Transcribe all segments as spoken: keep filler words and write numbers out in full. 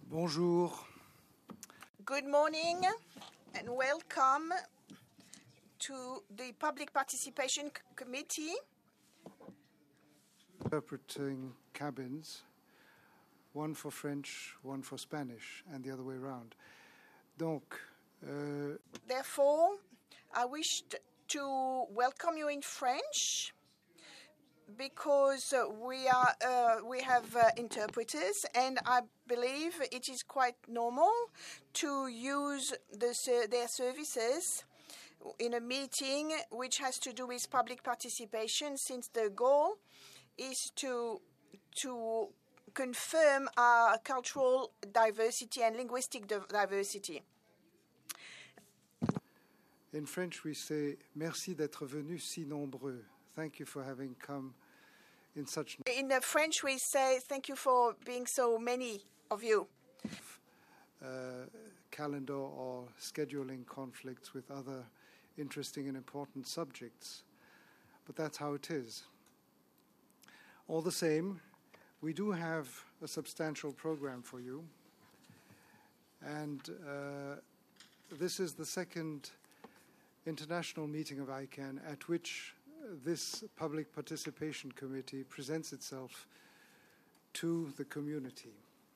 Bonjour. Good morning and welcome to the Public Participation C- Committee. Interpreting cabins, one for French, one for Spanish, and the other way around. Donc, euh, Therefore, I wish to welcome you in French because uh, we are uh, we have uh, interpreters, and I believe it is quite normal to use the, ser- their services in a meeting which has to do with public participation, since the goal is to to confirm our cultural diversity and linguistic diversity. in French we say merci d'être venus si nombreux. Thank you for having come in such. In uh, French we say thank you for being so many of you. Uh, calendar or scheduling conflicts with other interesting and important subjects, but that's how it is. All the same, we do have a substantial program for you, and uh, this is the second international meeting of I CANN at which this Public Participation Committee presents itself to the community.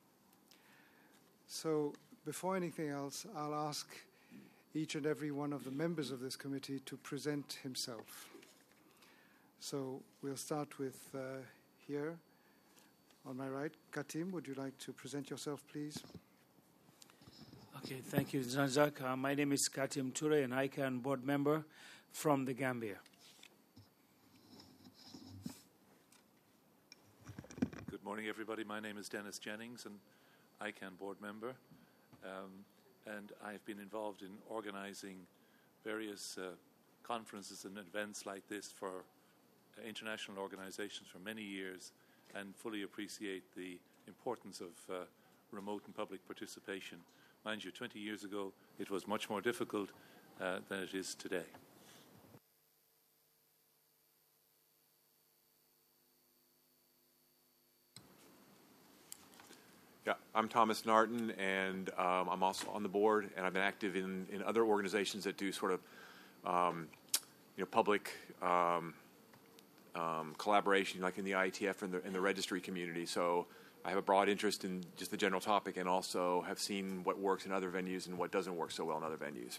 So before anything else, I'll ask each and every one of the members of this committee to present himself. So we'll start with uh, here on my right. Katim, would you like to present yourself, please? Okay, thank you, Jean-Jacques. Uh, my name is Katim Toure, an I CANN board member from the Gambia. Good morning, everybody. My name is Dennis Jennings, an I CANN board member, um, and I've been involved in organizing various uh, conferences and events like this for uh, international organizations for many years, and fully appreciate the importance of uh, remote and public participation. Mind you, twenty years ago, it was much more difficult uh, than it is today. Yeah, I'm Thomas Narton, and um, I'm also on the board, and I've been active in, in other organizations that do sort of, um, you know, public um, um, collaboration, like in the I E T F and the, in the registry community. So I have a broad interest in just the general topic, and also have seen what works in other venues and what doesn't work so well in other venues.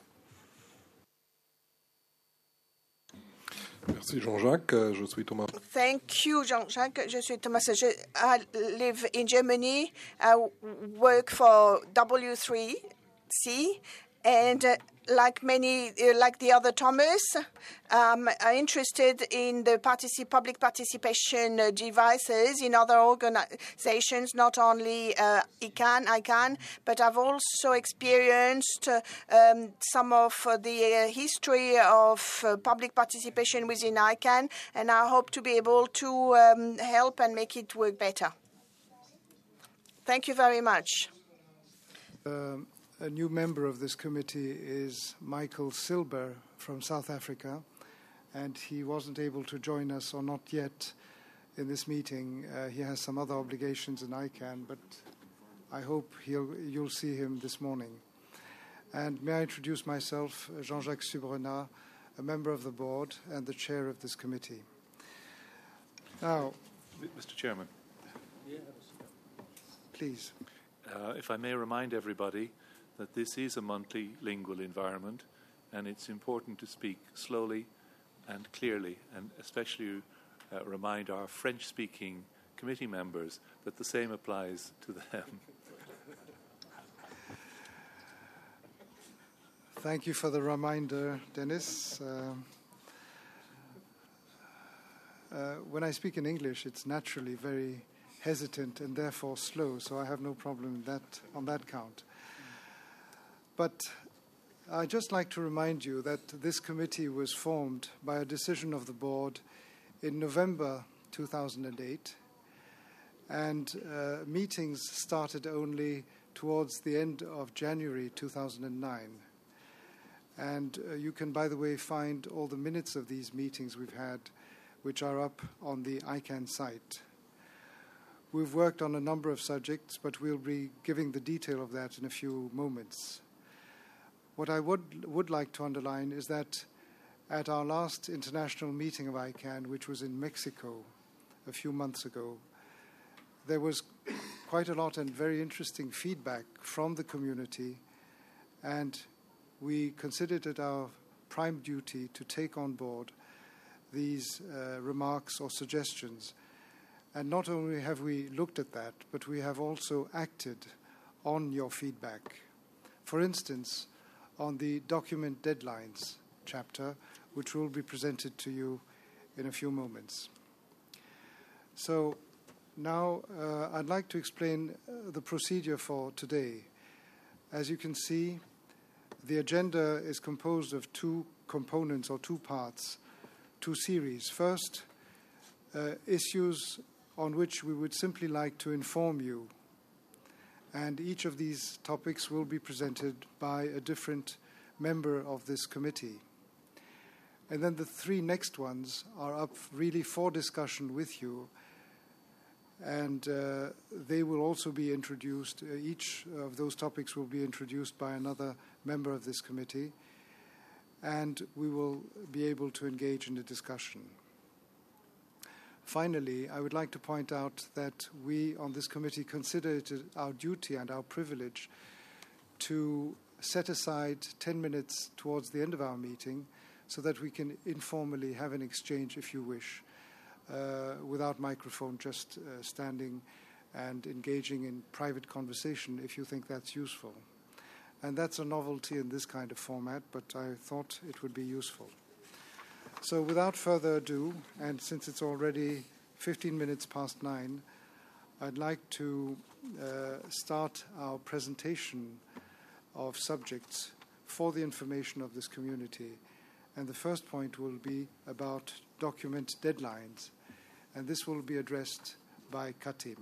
Merci Jean-Jacques, je suis Thomas. Thank you, Jean-Jacques. Je suis Thomas. Je, I live in Germany. I work for W three C, and uh, like many, uh, like the other Thomas, um, I'm interested in the partici- public participation uh, devices in other organizations, not only uh, I CANN, I CANN, but I've also experienced uh, um, some of uh, the uh, history of uh, public participation within I CANN, and I hope to be able to um, help and make it work better. Thank you very much. Um, A new member of this committee is Michael Silber from South Africa, and he wasn't able to join us, or not yet, in this meeting. Uh, he has some other obligations in I CANN, but I hope he'll, you'll see him this morning. And may I introduce myself, Jean-Jacques Subrenat, a member of the board and the chair of this committee. Now, Mister Chairman. Please. Uh, if I may remind everybody that this is a multilingual environment, and it's important to speak slowly and clearly, and especially uh, remind our French-speaking committee members that the same applies to them. Thank you for the reminder, Dennis. Uh, uh, when I speak in English, it's naturally very hesitant and therefore slow, so I have no problem with that on that count. But I'd just like to remind you that this committee was formed by a decision of the board in November two thousand eight, and uh, meetings started only towards the end of January two thousand nine. And uh, you can, by the way, find all the minutes of these meetings we've had, which are up on the I CANN site. We've worked on a number of subjects, but we'll be giving the detail of that in a few moments. What I would, would like to underline is that at our last international meeting of I CAN, which was in Mexico a few months ago, there was quite a lot and very interesting feedback from the community, and we considered it our prime duty to take on board these uh, remarks or suggestions. And not only have we looked at that, but we have also acted on your feedback. For instance, on the document deadlines chapter, which will be presented to you in a few moments. So now uh, I'd like to explain uh, the procedure for today. As you can see, the agenda is composed of two components or two parts, two series. First, uh, issues on which we would simply like to inform you. And each of these topics will be presented by a different member of this committee. And then the three next ones are up really for discussion with you. And uh, they will also be introduced. Uh, each of those topics will be introduced by another member of this committee. And we will be able to engage in a discussion. Finally, I would like to point out that we on this committee consider it our duty and our privilege to set aside ten minutes towards the end of our meeting so that we can informally have an exchange, if you wish, uh, without microphone, just uh, standing and engaging in private conversation if you think that's useful. And that's a novelty in this kind of format, but I thought it would be useful. So without further ado, and since it's already fifteen minutes past nine, I'd like to uh, start our presentation of subjects for the information of this community. And the first point will be about document deadlines. And this will be addressed by Katim.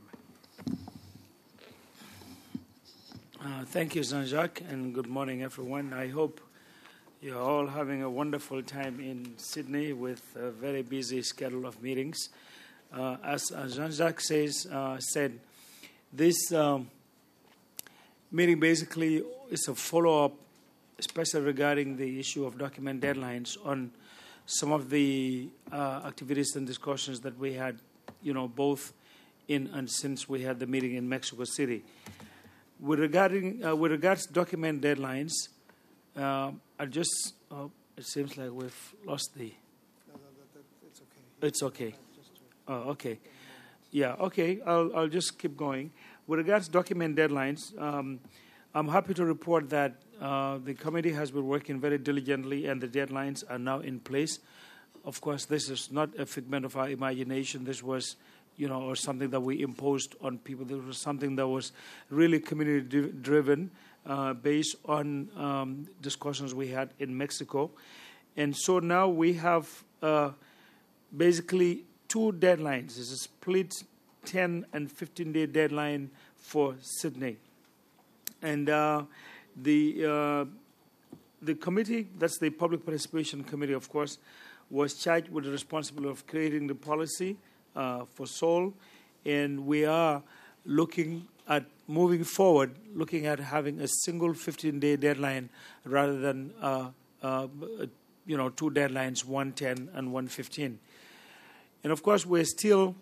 Uh, thank you, Jean-Jacques, and good morning, everyone. I hope you're all having a wonderful time in Sydney with a very busy schedule of meetings. Uh, as uh, Jean-Jacques says, uh, said, this um, meeting basically is a follow-up, especially regarding the issue of document deadlines on some of the uh, activities and discussions that we had, you know, both in and since we had the meeting in Mexico City. With regarding uh, with regards to document deadlines, uh, I just oh, it seems like we've lost the. No, no, that, that, it's okay. It's okay. Oh, okay. Yeah. Okay. I'll I'll just keep going. With regards to document deadlines, um, I'm happy to report that uh, the committee has been working very diligently, and the deadlines are now in place. Of course, this is not a figment of our imagination. This was, you know, or something that we imposed on people. This was something that was really community-driven, uh, based on um, discussions we had in Mexico. And so now we have uh, basically two deadlines. There's a split ten and fifteen-day deadline for Sydney. And uh, the uh, the committee, that's the Public Participation Committee, of course, was charged with the responsibility of creating the policy uh, for Seoul. And we are looking at moving forward, looking at having a single fifteen-day deadline rather than, uh, uh, you know, two deadlines, one ten and one fifteen. And, of course, we're still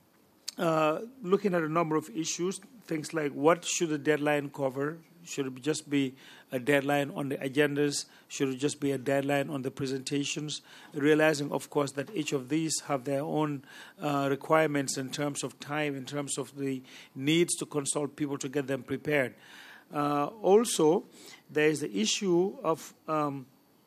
uh, looking at a number of issues, things like what should the deadline cover? Should it just be a deadline on the agendas? Should it just be a deadline on the presentations? Realizing, of course, that each of these have their own uh, requirements in terms of time, in terms of the needs to consult people to get them prepared. Uh, also, there is the issue of um,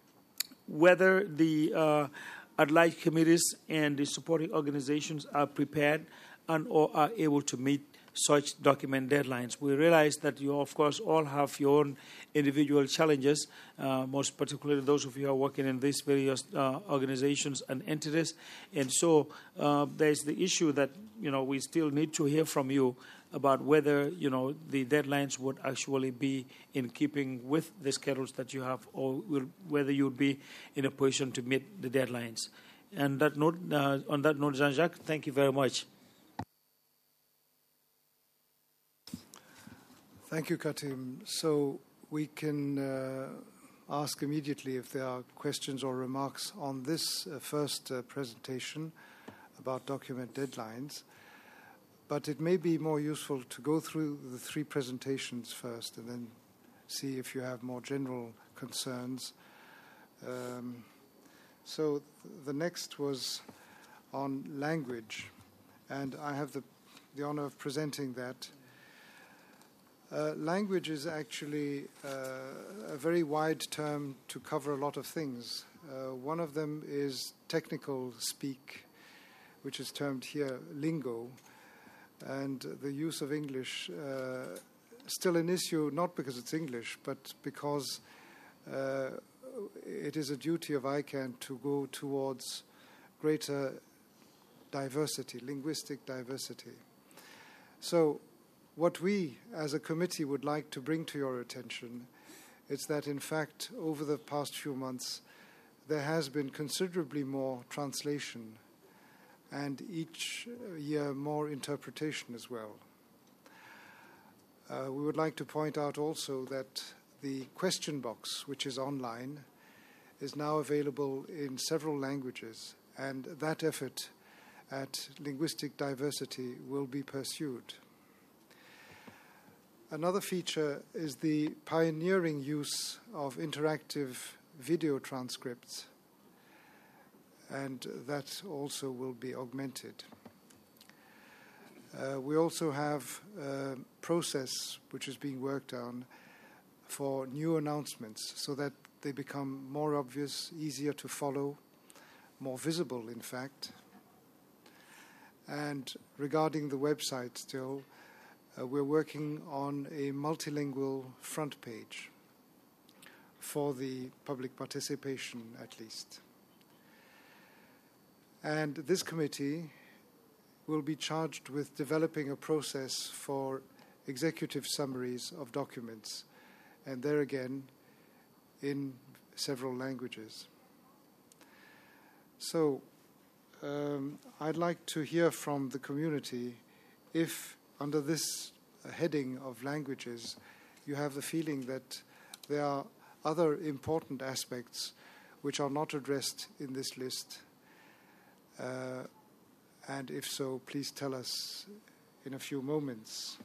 whether the uh, at-large committees and the supporting organizations are prepared and or are able to meet such document deadlines. We realize that you, of course, all have your own individual challenges, uh, most particularly those of you who are working in these various uh, organizations and entities. And so uh, there's the issue that, you know, we still need to hear from you about whether, you know, the deadlines would actually be in keeping with the schedules that you have, or will, whether you would be in a position to meet the deadlines. And that note, uh, on that note, Jean-Jacques, thank you very much. Thank you, Katim. So we can uh, ask immediately if there are questions or remarks on this uh, first uh, presentation about document deadlines. But it may be more useful to go through the three presentations first and then see if you have more general concerns. Um, so th- the next was on language, and I have the, the honor of presenting that. Uh, language is actually uh, a very wide term to cover a lot of things. Uh, one of them is technical speak, which is termed here lingo, and the use of English, uh, still an issue, not because it's English, but because uh, it is a duty of I CANN to go towards greater diversity, linguistic diversity. So what we as a committee would like to bring to your attention is that, in fact, over the past few months, there has been considerably more translation and each year more interpretation as well. Uh, we would like to point out also that the question box, which is online, is now available in several languages, and that effort at linguistic diversity will be pursued. Another feature is the pioneering use of interactive video transcripts, and that also will be augmented. Uh, we also have a process which is being worked on for new announcements so that they become more obvious, easier to follow, more visible, in fact. And regarding the website still, uh, we're working on a multilingual front page for the public participation, at least. And this committee will be charged with developing a process for executive summaries of documents, and there again, in several languages. So, um, I'd like to hear from the community if, under this heading of languages, you have the feeling that there are other important aspects which are not addressed in this list. Uh, and if so, please tell us in a few moments.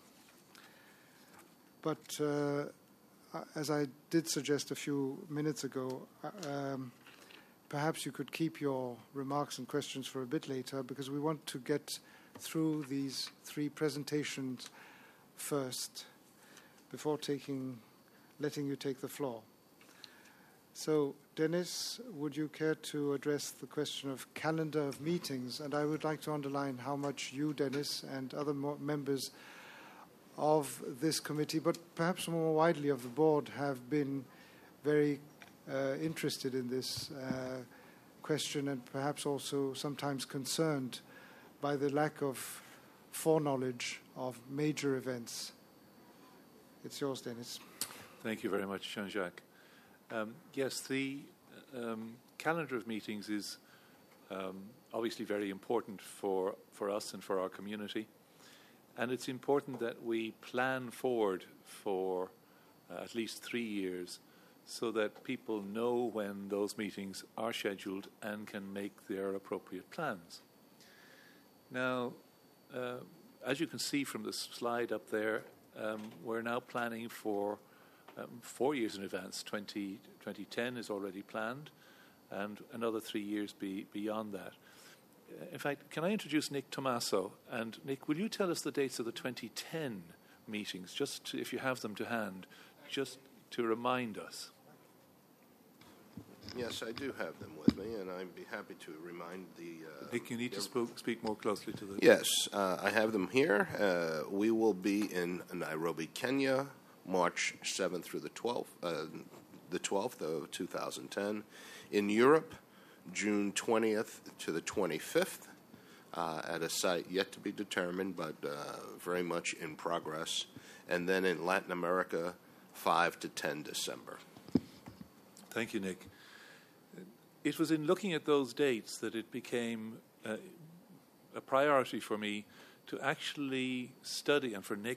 But uh, as I did suggest a few minutes ago, um, perhaps you could keep your remarks and questions for a bit later, because we want to get through these three presentations first before taking, letting you take the floor. So, Dennis, would you care to address the question of calendar of meetings? And I would like to underline how much you, Dennis, and other mo- members of this committee, but perhaps more widely of the board, have been very uh, interested in this uh, question, and perhaps also sometimes concerned by the lack of foreknowledge of major events. It's yours, Dennis. Thank you very much, Jean-Jacques. Um, yes, the um, calendar of meetings is um, obviously very important for, for us and for our community. And it's important that we plan forward for uh, at least three years so that people know when those meetings are scheduled and can make their appropriate plans. Now, uh, as you can see from the slide up there, um, we're now planning for um, four years in advance. twenty, twenty ten is already planned, and another three years be, beyond that. In fact, can I introduce Nick Tommaso? And Nick, will you tell us the dates of the twenty ten meetings, just to, if you have them to hand, just to remind us? Yes, I do have them with me, and I'd be happy to remind the... Uh, Nick, you need to sp- speak more closely to the... Yes, uh, I have them here. Uh, we will be in Nairobi, Kenya, March seventh through the twelfth, uh, the twelfth of two thousand ten. In Europe, June twentieth to the twenty-fifth, uh, at a site yet to be determined, but uh, very much in progress. And then in Latin America, five to ten December. Thank you, Nick. It was in looking at those dates that it became uh, a priority for me to actually study, and for Nick,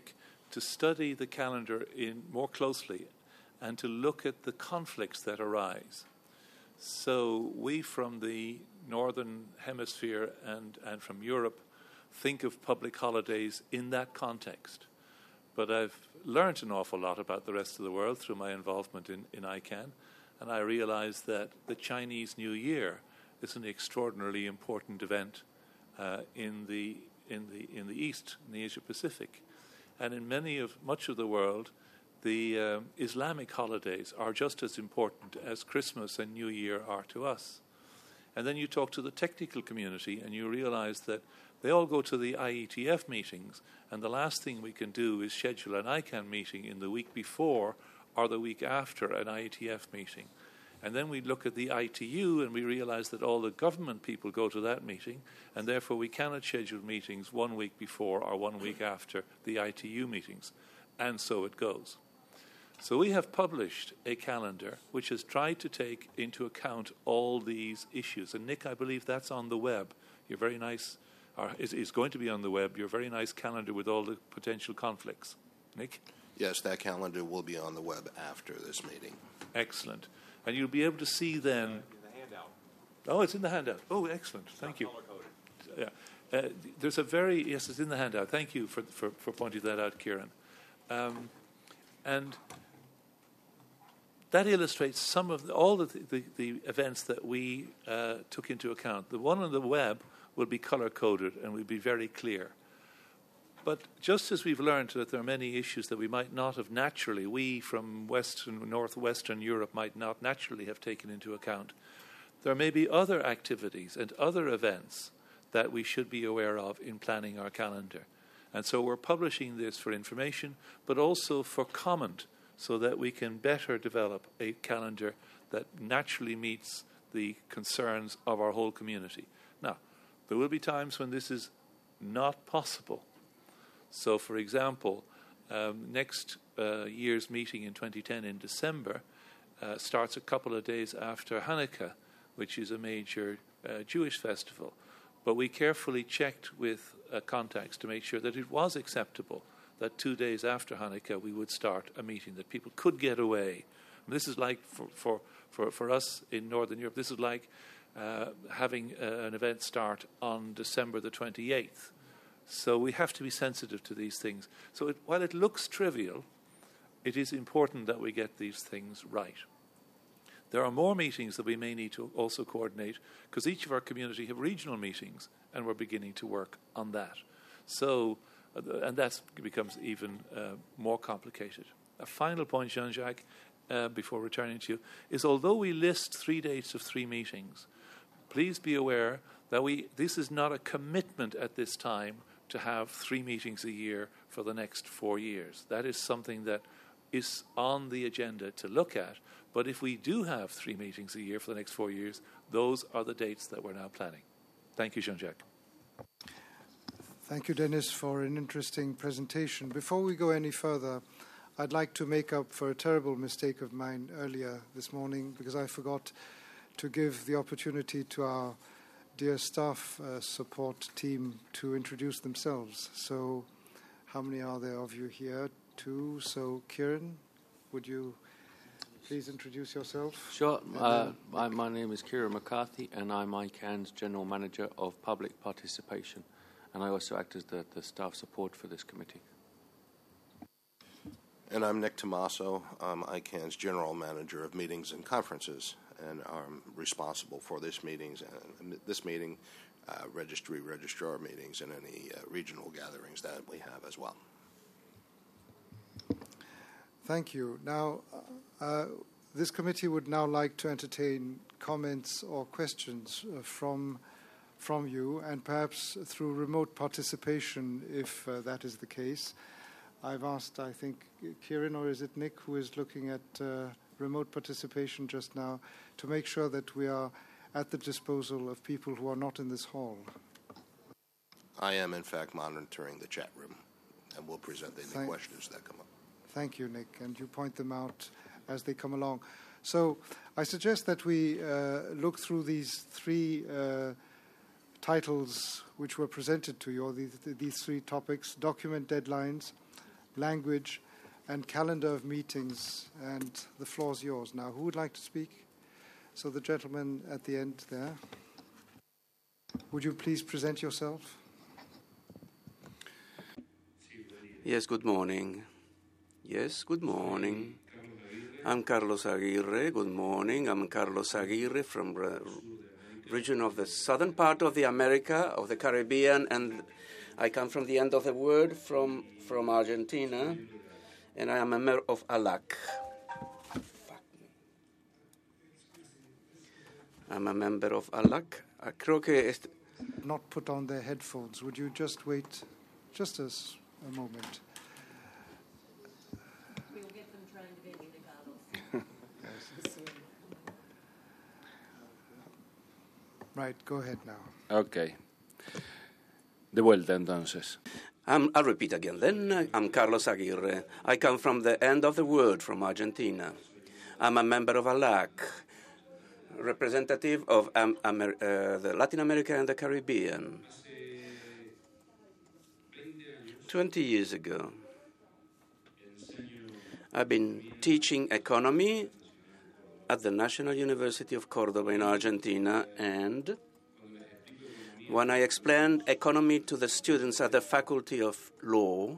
to study the calendar in more closely and to look at the conflicts that arise. So we from the Northern Hemisphere and, and from Europe think of public holidays in that context. But I've learned an awful lot about the rest of the world through my involvement in, in I CAN, and I realized that the Chinese New Year is an extraordinarily important event uh, in the in the in the East, in the Asia Pacific, and in many of much of the world, the um, Islamic holidays are just as important as Christmas and New Year are to us. And then you talk to the technical community, and you realize that they all go to the I E T F meetings, and the last thing we can do is schedule an I CAN meeting in the week before or the week after an I E T F meeting. And then we look at the I T U and we realize that all the government people go to that meeting, and therefore we cannot schedule meetings one week before or one week after the I T U meetings. And so it goes. So we have published a calendar which has tried to take into account all these issues. And Nick, I believe that's on the web. Your very nice, or is, is going to be on the web, your very nice calendar with all the potential conflicts. Nick? Yes, that calendar will be on the web after this meeting. Excellent. And you'll be able to see then... In the handout. Oh, it's in the handout. Oh, excellent. Thank you. Yeah. Uh, there's a very... Yes, it's in the handout. Thank you for for, for pointing that out, Kieran. Um, and that illustrates some of the, all the, the, the events that we uh, took into account. The one on the web will be color-coded and will be very clear. But just as we've learned that there are many issues that we might not have naturally, we from Western, Northwestern Europe might not naturally have taken into account, there may be other activities and other events that we should be aware of in planning our calendar. And so we're publishing this for information, but also for comment, so that we can better develop a calendar that naturally meets the concerns of our whole community. Now, there will be times when this is not possible. So, for example, um, next uh, year's meeting in twenty ten in December uh, starts a couple of days after Hanukkah, which is a major uh, Jewish festival. But we carefully checked with uh, contacts to make sure that it was acceptable that two days after Hanukkah we would start a meeting, that people could get away. And this is like, for, for, for, for us in Northern Europe, this is like uh, having uh, an event start on December the twenty-eighth. So we have to be sensitive to these things. So it, while it looks trivial, it is important that we get these things right. There are more meetings that we may need to also coordinate, because each of our community have regional meetings, and we're beginning to work on that. So, and that becomes even uh, more complicated. A final point, Jean-Jacques, uh, before returning to you, is although we list three dates of three meetings, please be aware that we this is not a commitment at this time to have three meetings a year for the next four years. That is something that is on the agenda to look at. But if we do have three meetings a year for the next four years, those are the dates that we're now planning. Thank you, Jean-Jacques. Thank you, Dennis, for an interesting presentation. Before we go any further, I'd like to make up for a terrible mistake of mine earlier this morning, because I forgot to give the opportunity to our dear staff uh, support team to introduce themselves. So how many are there of you here? Two. So Kieran, would you please introduce yourself? Sure. Uh, my, my name is Kieran McCarthy, and I'm I CAN's General Manager of Public Participation, and I also act as the, the staff support for this committee. And I'm Nick Tomaso. I'm I CAN's General Manager of Meetings and Conferences, and I'm responsible for this meetings and this meeting, uh, registry, registrar meetings, and any uh, regional gatherings that we have as well. Thank you. Now, uh, this committee would now like to entertain comments or questions uh, from from you, and perhaps through remote participation, if uh, that is the case. I've asked, I think, Kieran, or is it Nick, who is looking at uh, remote participation just now, to make sure that we are at the disposal of people who are not in this hall. I am, in fact, monitoring the chat room, and will present any Thank, questions that come up. Thank you, Nick, and you point them out as they come along. So I suggest that we uh, look through these three uh, titles which were presented to you, or these, these three topics: document deadlines, language, and calendar of meetings. And the floor is yours. Now, who would like to speak? So the gentleman at the end there. Would you please present yourself? Yes, good morning. Yes, good morning. I'm Carlos Aguirre. Good morning. I'm Carlos Aguirre from the region of the southern part of the America, of the Caribbean, and I come from the end of the world, from, from Argentina, and I am a member of A L A C. I'm a member of A L A C. Uh, creo que este... Not put on their headphones. Would you just wait just as a moment? We'll get them trained eventually, Carlos. Yes. Right, go ahead now. Okay. De vuelta entonces. Um, I'll repeat again then. I'm Carlos Aguirre. I come from the end of the world, from Argentina. I'm a member of A L A C, representative of um, Amer- uh, the Latin America and the Caribbean. Twenty years ago, I've been teaching economy at the National University of Cordoba in Argentina, and when I explained economy to the students at the Faculty of Law,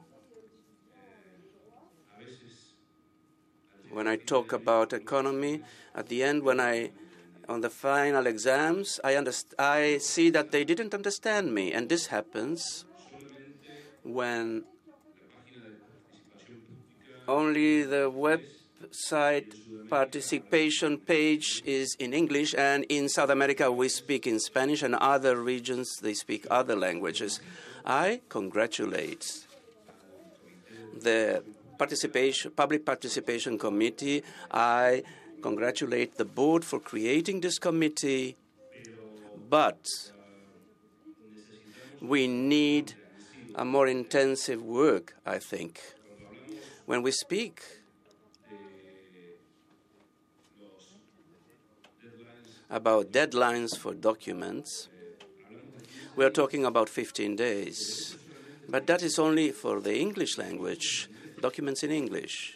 when I talk about economy, at the end, when I on the final exams, I, underst- I see that they didn't understand me. And this happens when only the website participation page is in English, and in South America we speak in Spanish, and other regions they speak other languages. I congratulate the participation, Public Participation Committee. I congratulate the board for creating this committee, but we need a more intensive work, I think. When we speak about deadlines for documents, we are talking about fifteen days, but that is only for the English language, documents in English.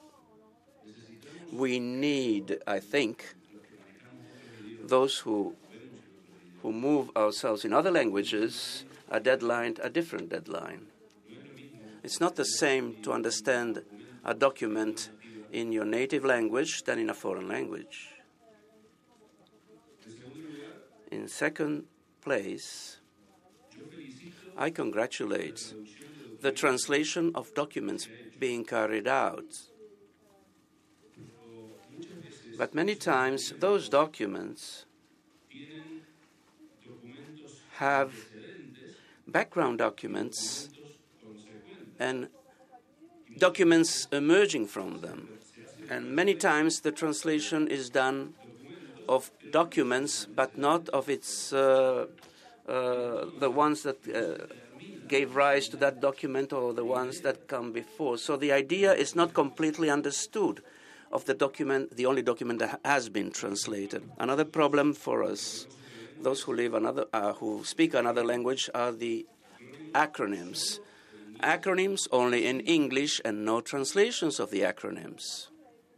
We need, I think, those who who move ourselves in other languages, a deadline, a different deadline. It's not the same to understand a document in your native language than in a foreign language. In second place, I congratulate the translation of documents being carried out. But many times, those documents have background documents and documents emerging from them. And many times, the translation is done of documents, but not of its uh, uh, the ones that uh, gave rise to that document or the ones that come before. So the idea is not completely understood of the document, the only document that has been translated. Another problem for us, those who live another, uh, who speak another language, are the acronyms. Acronyms only in English and no translations of the acronyms.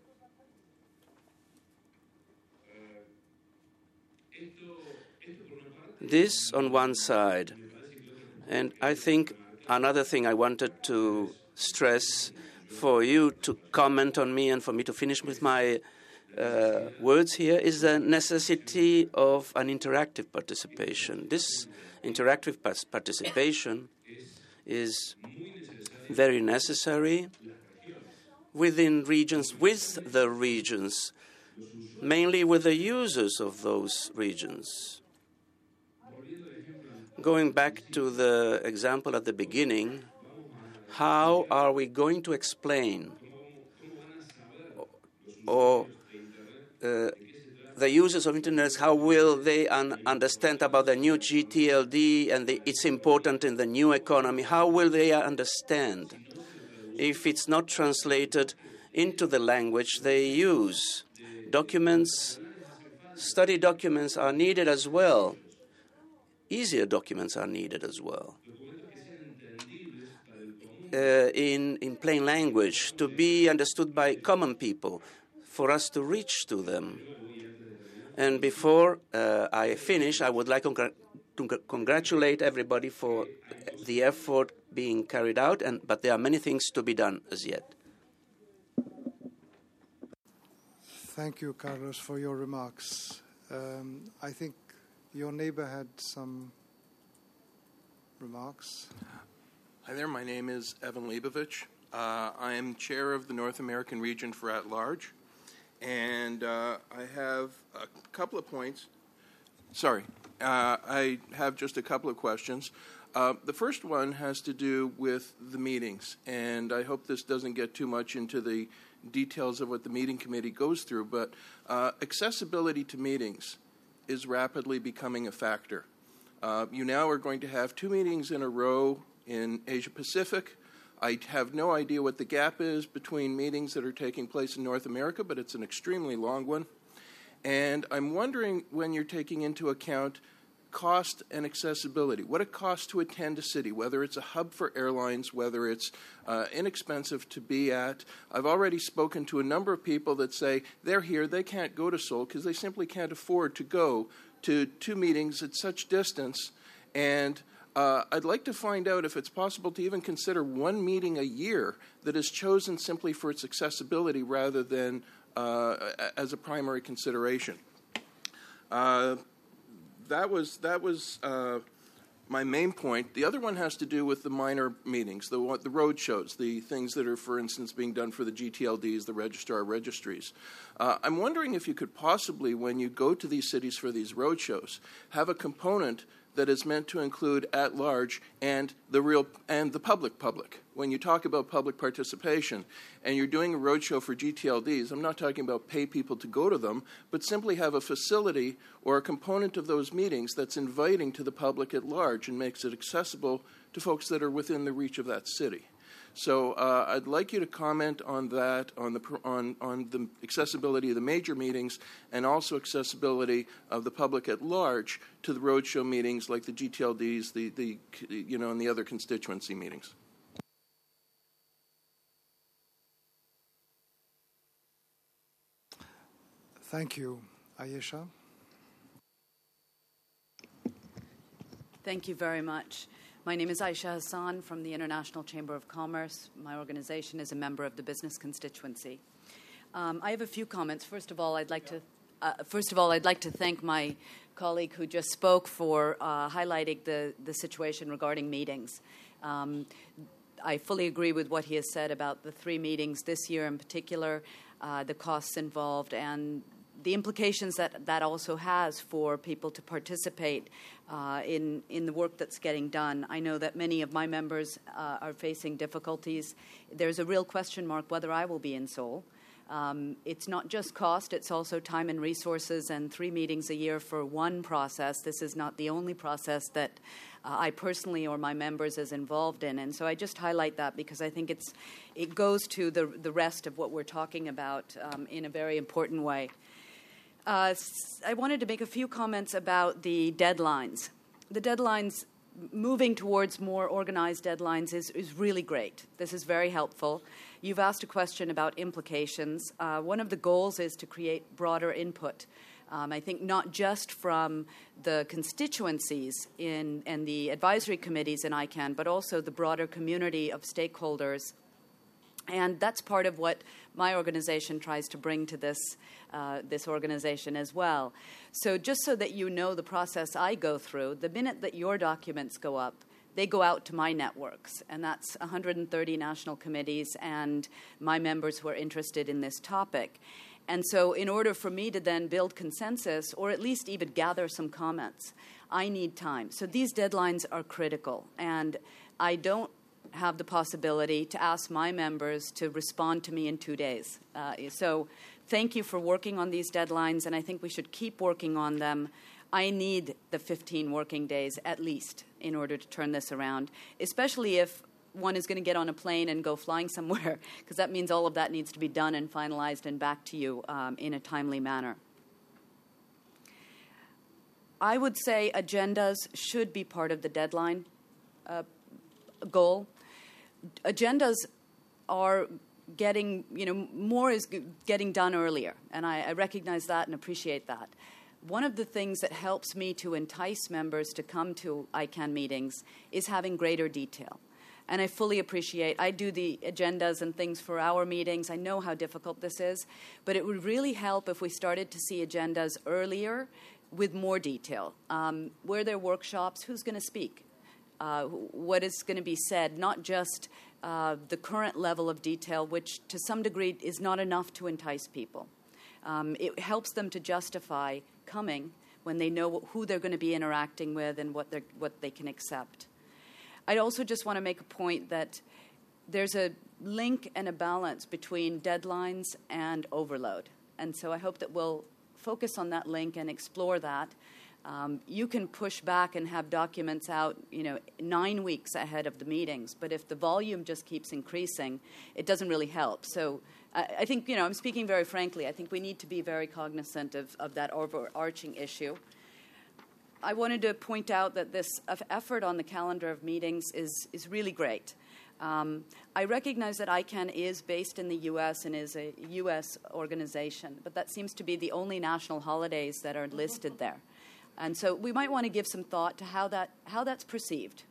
This on one side. And I think another thing I wanted to stress for you to comment on me and for me to finish with my uh, words here is the necessity of an interactive participation. This interactive participation is very necessary within regions, with the regions, mainly with the users of those regions. Going back to the example at the beginning, how are we going to explain or uh, the users of Internet, how will they un- understand about the new G T L D and the, it's important in the new economy? How will they understand if it's not translated into the language they use? Documents, study documents are needed as well. Easier documents are needed as well. uh, in, in plain language, to be understood by common people, for us to reach to them. And before uh, I finish, I would like to, congr- to congr- congratulate everybody for the effort being carried out, and, but there are many things to be done as yet. Thank you, Carlos, for your remarks. Um, I think your neighbor had some remarks. Hi there, my name is Evan Leibovich. Uh, I am chair of the North American region for At Large, and uh, I have a couple of points. Sorry, uh, I have just a couple of questions. Uh, the first one has to do with the meetings, and I hope this doesn't get too much into the details of what the meeting committee goes through, but uh, accessibility to meetings is rapidly becoming a factor. Uh, you now are going to have two meetings in a row in Asia Pacific. I have no idea what the gap is between meetings that are taking place in North America, but it's an extremely long one. And I'm wondering, when you're taking into account cost and accessibility, what it costs to attend a city, whether it's a hub for airlines, whether it's uh, inexpensive to be at. I've already spoken to a number of people that say they're here, they can't go to Seoul because they simply can't afford to go to two meetings at such distance. And uh, I'd like to find out if it's possible to even consider one meeting a year that is chosen simply for its accessibility rather than uh, as a primary consideration. Uh, That was that was uh, my main point. The other one has to do with the minor meetings, the the road shows, the things that are, for instance, being done for the G T L Ds, the registrar registries. Uh, I'm wondering if you could possibly, when you go to these cities for these road shows, have a component that is meant to include at large and the real and the public public. When you talk about public participation and you're doing a roadshow for G T L Ds, I'm not talking about pay people to go to them, but simply have a facility or a component of those meetings that's inviting to the public at large and makes it accessible to folks that are within the reach of that city. So uh, I'd like you to comment on that, on the on, on the accessibility of the major meetings and also accessibility of the public at large to the roadshow meetings like the G T L Ds, the, the you know, and the other constituency meetings. Thank you. Ayesha? Thank you very much. My name is Aisha Hassan from the International Chamber of Commerce. My organization is a member of the business constituency. Um, I have a few comments. First of all, I'd like to uh, first of all I'd like to thank my colleague who just spoke for uh, highlighting the the situation regarding meetings. Um, I fully agree with what he has said about the three meetings this year in particular, uh, the costs involved, and the implications that that also has for people to participate uh, in in the work that's getting done. I know that many of my members uh, are facing difficulties. There's a real question mark whether I will be in Seoul. Um, it's not just cost, it's also time and resources, and three meetings a year for one process. This is not the only process that uh, I personally or my members is involved in. And so I just highlight that because I think it's it goes to the, the rest of what we're talking about um, in a very important way. Uh, I wanted to make a few comments about the deadlines. The deadlines, moving towards more organized deadlines is, is really great. This is very helpful. You've asked a question about implications. Uh, one of the goals is to create broader input. Um, I think not just from the constituencies in and the advisory committees in I CANN, but also the broader community of stakeholders. And that's part of what my organization tries to bring to this uh, this organization as well. So just so that you know the process I go through, the minute that your documents go up, they go out to my networks, and that's one hundred thirty national committees and my members who are interested in this topic. And so in order for me to then build consensus, or at least even gather some comments, I need time. So these deadlines are critical, and I don't have the possibility to ask my members to respond to me in two days. Uh, so thank you for working on these deadlines, and I think we should keep working on them. I need the fifteen working days at least in order to turn this around, especially if one is going to get on a plane and go flying somewhere, because that means all of that needs to be done and finalized and back to you um, in a timely manner. I would say agendas should be part of the deadline uh, goal. agendas are getting, you know, more is g- getting done earlier, and I, I recognize that and appreciate that. One of the things that helps me to entice members to come to I CAN meetings is having greater detail. And I fully appreciate, I do the agendas and things for our meetings. I know how difficult this is, but it would really help if we started to see agendas earlier with more detail. Um, where there are workshops, who's going to speak? Uh, what is going to be said, not just uh, the current level of detail, which to some degree is not enough to entice people. Um, it helps them to justify coming when they know who they're going to be interacting with and what, they're, what they can accept. I'd also just want to make a point that there's a link and a balance between deadlines and overload. And so I hope that we'll focus on that link and explore that. Um, you can push back and have documents out, you know, nine weeks ahead of the meetings, but if the volume just keeps increasing, it doesn't really help. So I, I think, you know, I'm speaking very frankly, I think we need to be very cognizant of, of that overarching issue. I wanted to point out that this effort on the calendar of meetings is, is really great. Um, I recognize that I CAN is based in the U S and is a U S organization, but that seems to be the only national holidays that are listed there. And so we might want to give some thought to how that how that's perceived.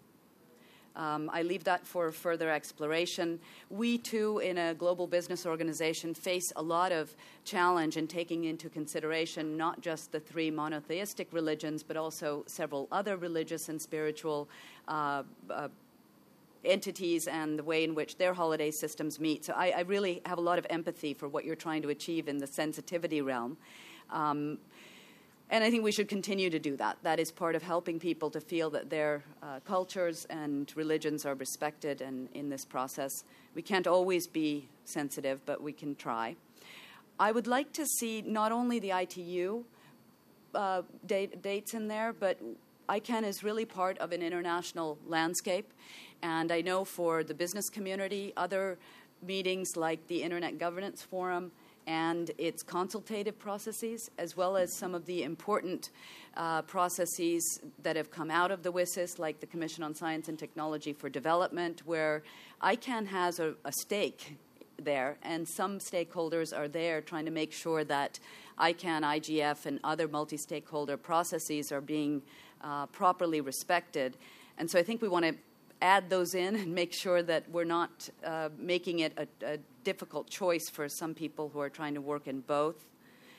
Um, I leave that for further exploration. We, too, in a global business organization, face a lot of challenge in taking into consideration not just the three monotheistic religions, but also several other religious and spiritual uh, uh, entities and the way in which their holiday systems meet. So I, I really have a lot of empathy for what you're trying to achieve in the sensitivity realm. Um, And I think we should continue to do that. That is part of helping people to feel that their uh, cultures and religions are respected and in this process. We can't always be sensitive, but we can try. I would like to see not only the I T U uh, date, dates in there, but I CAN is really part of an international landscape. And I know for the business community, other meetings like the Internet Governance Forum and its consultative processes, as well as some of the important uh, processes that have come out of the W S I S, like the Commission on Science and Technology for Development, where I CAN has a, a stake there, and some stakeholders are there trying to make sure that I CAN, I G F, and other multi-stakeholder processes are being uh, properly respected. And so I think we want to add those in and make sure that we're not uh, making it a, a difficult choice for some people who are trying to work in both.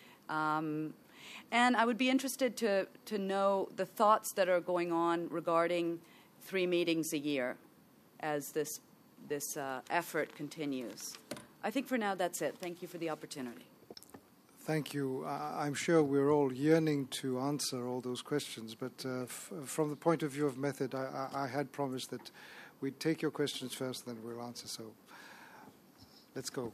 Um, and I would be interested to, to know the thoughts that are going on regarding three meetings a year as this, this uh, effort continues. I think for now that's it. Thank you for the opportunity. Thank you. Uh, I'm sure we're all yearning to answer all those questions, but uh, f- from the point of view of method, I, I, I had promised that we'd take your questions first, then we'll answer. So let's go.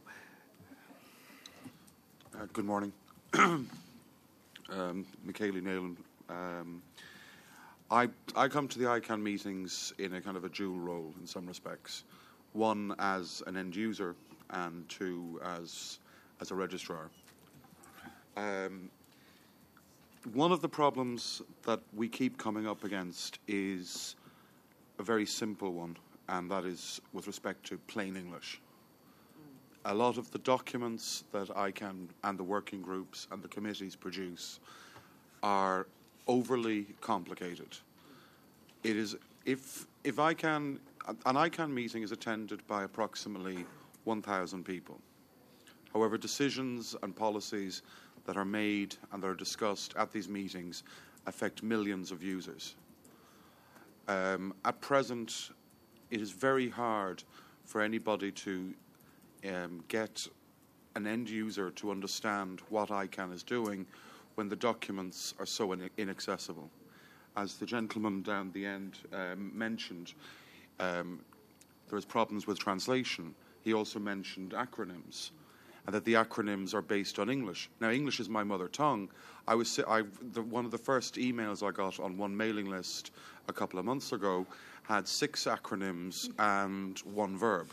Uh, good morning. um, Michaeli Nayland. Um, I, I come to the I CAN meetings in a kind of a dual role in some respects. One as an end user and two as, as a registrar. Um, one of the problems that we keep coming up against is a very simple one, and that is with respect to plain English. A lot of the documents that I CAN and the working groups and the committees produce are overly complicated. It is, if, if I CAN, an I CAN meeting is attended by approximately one thousand people. However, decisions and policies that are made and that are discussed at these meetings affect millions of users. Um, at present, it is very hard for anybody to um, get an end user to understand what I CAN is doing when the documents are so in- inaccessible. As the gentleman down the end um, mentioned, um, there's problems with translation. He also mentioned acronyms, and that the acronyms are based on English. Now, English is my mother tongue. I was I, the, one of the first emails I got on one mailing list a couple of months ago had six acronyms and one verb.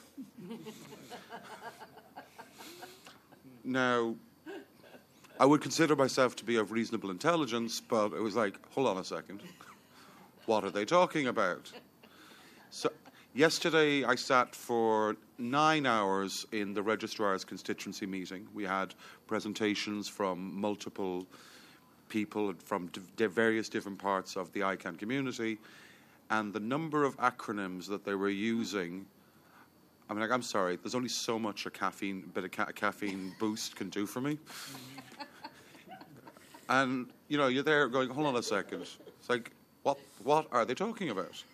Now, I would consider myself to be of reasonable intelligence, but it was like, hold on a second. What are they talking about? So Yesterday, I sat for nine hours in the Registrar's constituency meeting. We had presentations from multiple people from d- various different parts of the I CANN community, and the number of acronyms that they were using. I mean, like, I'm sorry, there's only so much a caffeine bit of ca- caffeine boost can do for me. And you know, you're there going, hold on a second. It's like, what? What are they talking about?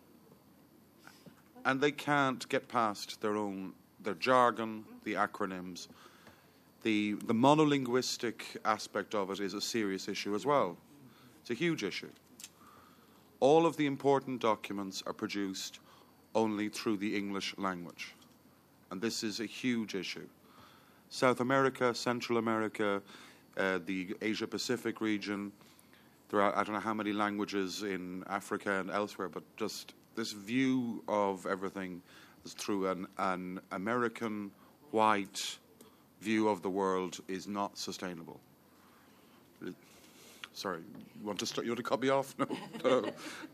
And they can't get past their own, their jargon, the acronyms. The, the monolinguistic aspect of it is a serious issue as well. It's a huge issue. All of the important documents are produced only through the English language. And this is a huge issue. South America, Central America, uh, the Asia-Pacific region, there are, I don't know how many languages in Africa and elsewhere, but just this view of everything is through an, an American white view of the world is not sustainable. Sorry, you want to start? You want to cut me off? No. no.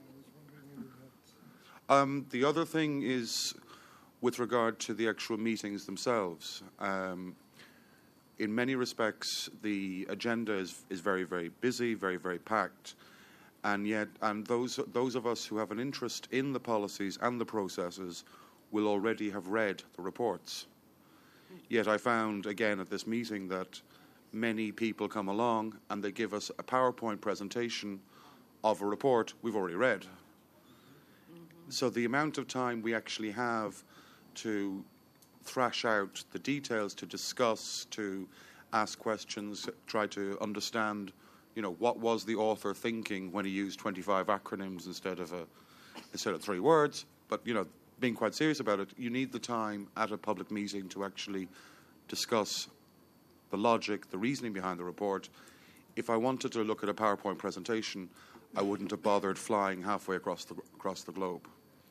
Um, the other thing is with regard to the actual meetings themselves. Um, in many respects, the agenda is, is very, very busy, very, very packed. And yet, and those those of us who have an interest in the policies and the processes will already have read the reports. Yet I found, again, at this meeting that many people come along and they give us a PowerPoint presentation of a report we've already read. Mm-hmm. So the amount of time we actually have to thrash out the details, to discuss, to ask questions, try to understand, you know, what was the author thinking when he used twenty-five acronyms instead of a instead of three words. But, you know, being quite serious about it, you need the time at a public meeting to actually discuss the logic, the reasoning behind the report. If I wanted to look at a PowerPoint presentation, I wouldn't have bothered flying halfway across the across the globe.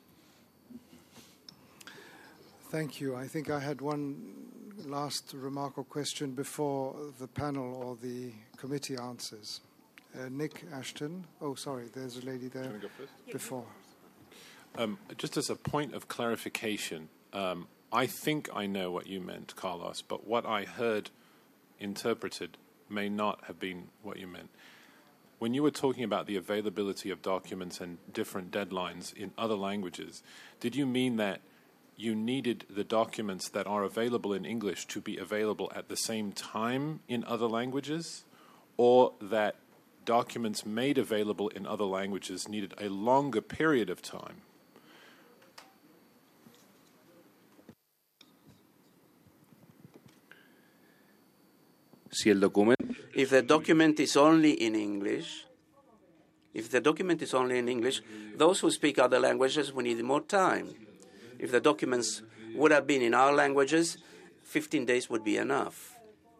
Thank you. I think I had one last remark or question before the panel or the committee answers. Uh, Nick Ashton. Oh, sorry, there's a lady there. Can I go first? Before. Um, just as a point of clarification, um, I think I know what you meant, Carlos, but what I heard interpreted may not have been what you meant. When you were talking about the availability of documents and different deadlines in other languages, did you mean that you needed the documents that are available in English to be available at the same time in other languages, or that documents made available in other languages needed a longer period of time? If the document is only in English, if the document is only in English, those who speak other languages, we need more time. If the documents would have been in our languages, fifteen days would be enough.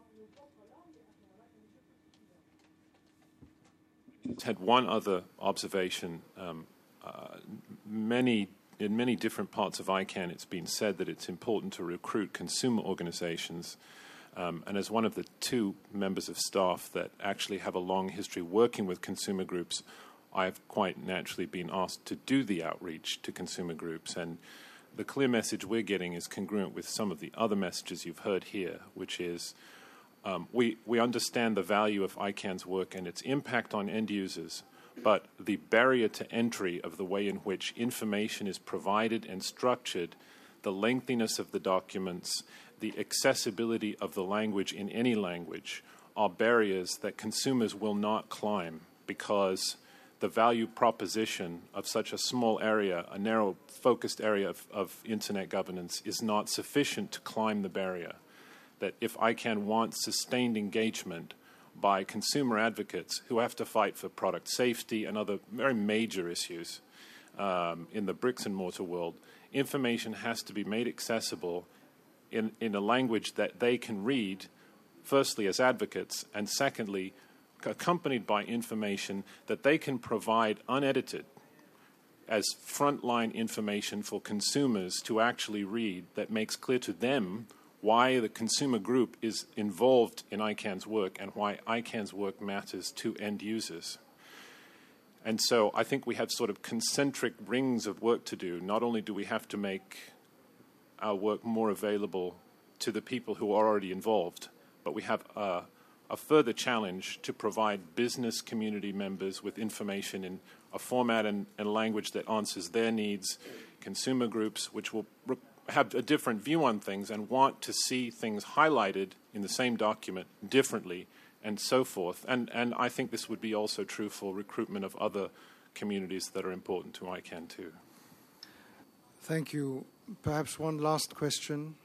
Had one other observation. Um, uh, many in many different parts of I CANN, it's been said that it's important to recruit consumer organizations. Um, and as one of the two members of staff that actually have a long history working with consumer groups, I've quite naturally been asked to do the outreach to consumer groups. And the clear message we're getting is congruent with some of the other messages you've heard here, which is um, we, we understand the value of I CANN's work and its impact on end users, but the barrier to entry of the way in which information is provided and structured, the lengthiness of the documents, the accessibility of the language in any language are barriers that consumers will not climb, because the value proposition of such a small area, a narrow focused area of, of internet governance, is not sufficient to climb the barrier. That if I CANN wants sustained engagement by consumer advocates who have to fight for product safety and other very major issues um, in the bricks and mortar world, information has to be made accessible in, in a language that they can read, firstly as advocates, and secondly accompanied by information that they can provide unedited as frontline information for consumers to actually read, that makes clear to them why the consumer group is involved in I CANN's work and why I CANN's work matters to end users. And so I think we have sort of concentric rings of work to do. Not only do we have to make our work more available to the people who are already involved, but we have a, a further challenge to provide business community members with information in a format and, and language that answers their needs, consumer groups, which will re- have a different view on things and want to see things highlighted in the same document differently, and so forth. And, and I think this would be also true for recruitment of other communities that are important to I CANN too. Thank you. Perhaps one last question.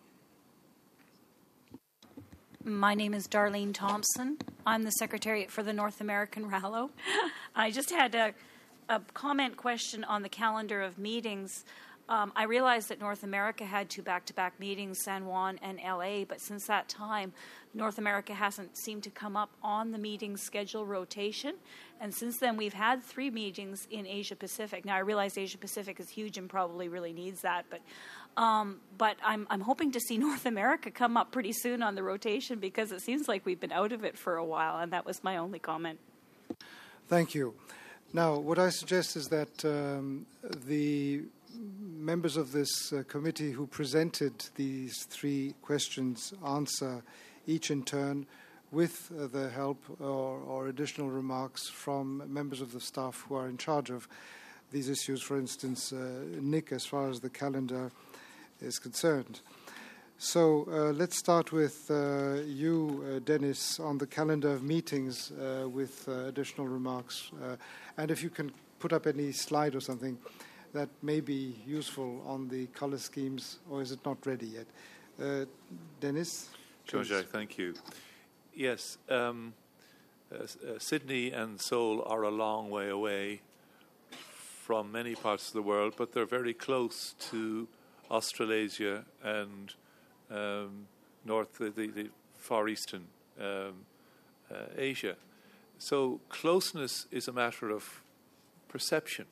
My name is Darlene Thompson. I'm the Secretariat for the North American R A L O. I just had a, a comment question on the calendar of meetings. Um, I realized that North America had two back-to-back meetings, San Juan and L A, but since that time, North America hasn't seemed to come up on the meeting schedule rotation. And since then, we've had three meetings in Asia-Pacific. Now, I realize Asia-Pacific is huge and probably really needs that, but um, but I'm, I'm hoping to see North America come up pretty soon on the rotation because it seems like we've been out of it for a while, and that was my only comment. Thank you. Now, what I suggest is that um, the members of this uh, committee who presented these three questions answer each in turn with uh, the help or, or additional remarks from members of the staff who are in charge of these issues. For instance, uh, Nick, as far as the calendar is concerned. So uh, let's start with uh, you, uh, Dennis, on the calendar of meetings uh, with uh, additional remarks. Uh, and if you can put up any slide or something that may be useful on the color schemes, or is it not ready yet? Uh, Dennis? Sure, Jack, thank you. Yes, um, uh, uh, Sydney and Seoul are a long way away from many parts of the world, but they're very close to Australasia and um, North, the, the, the Far Eastern um, uh, Asia. So closeness is a matter of perception.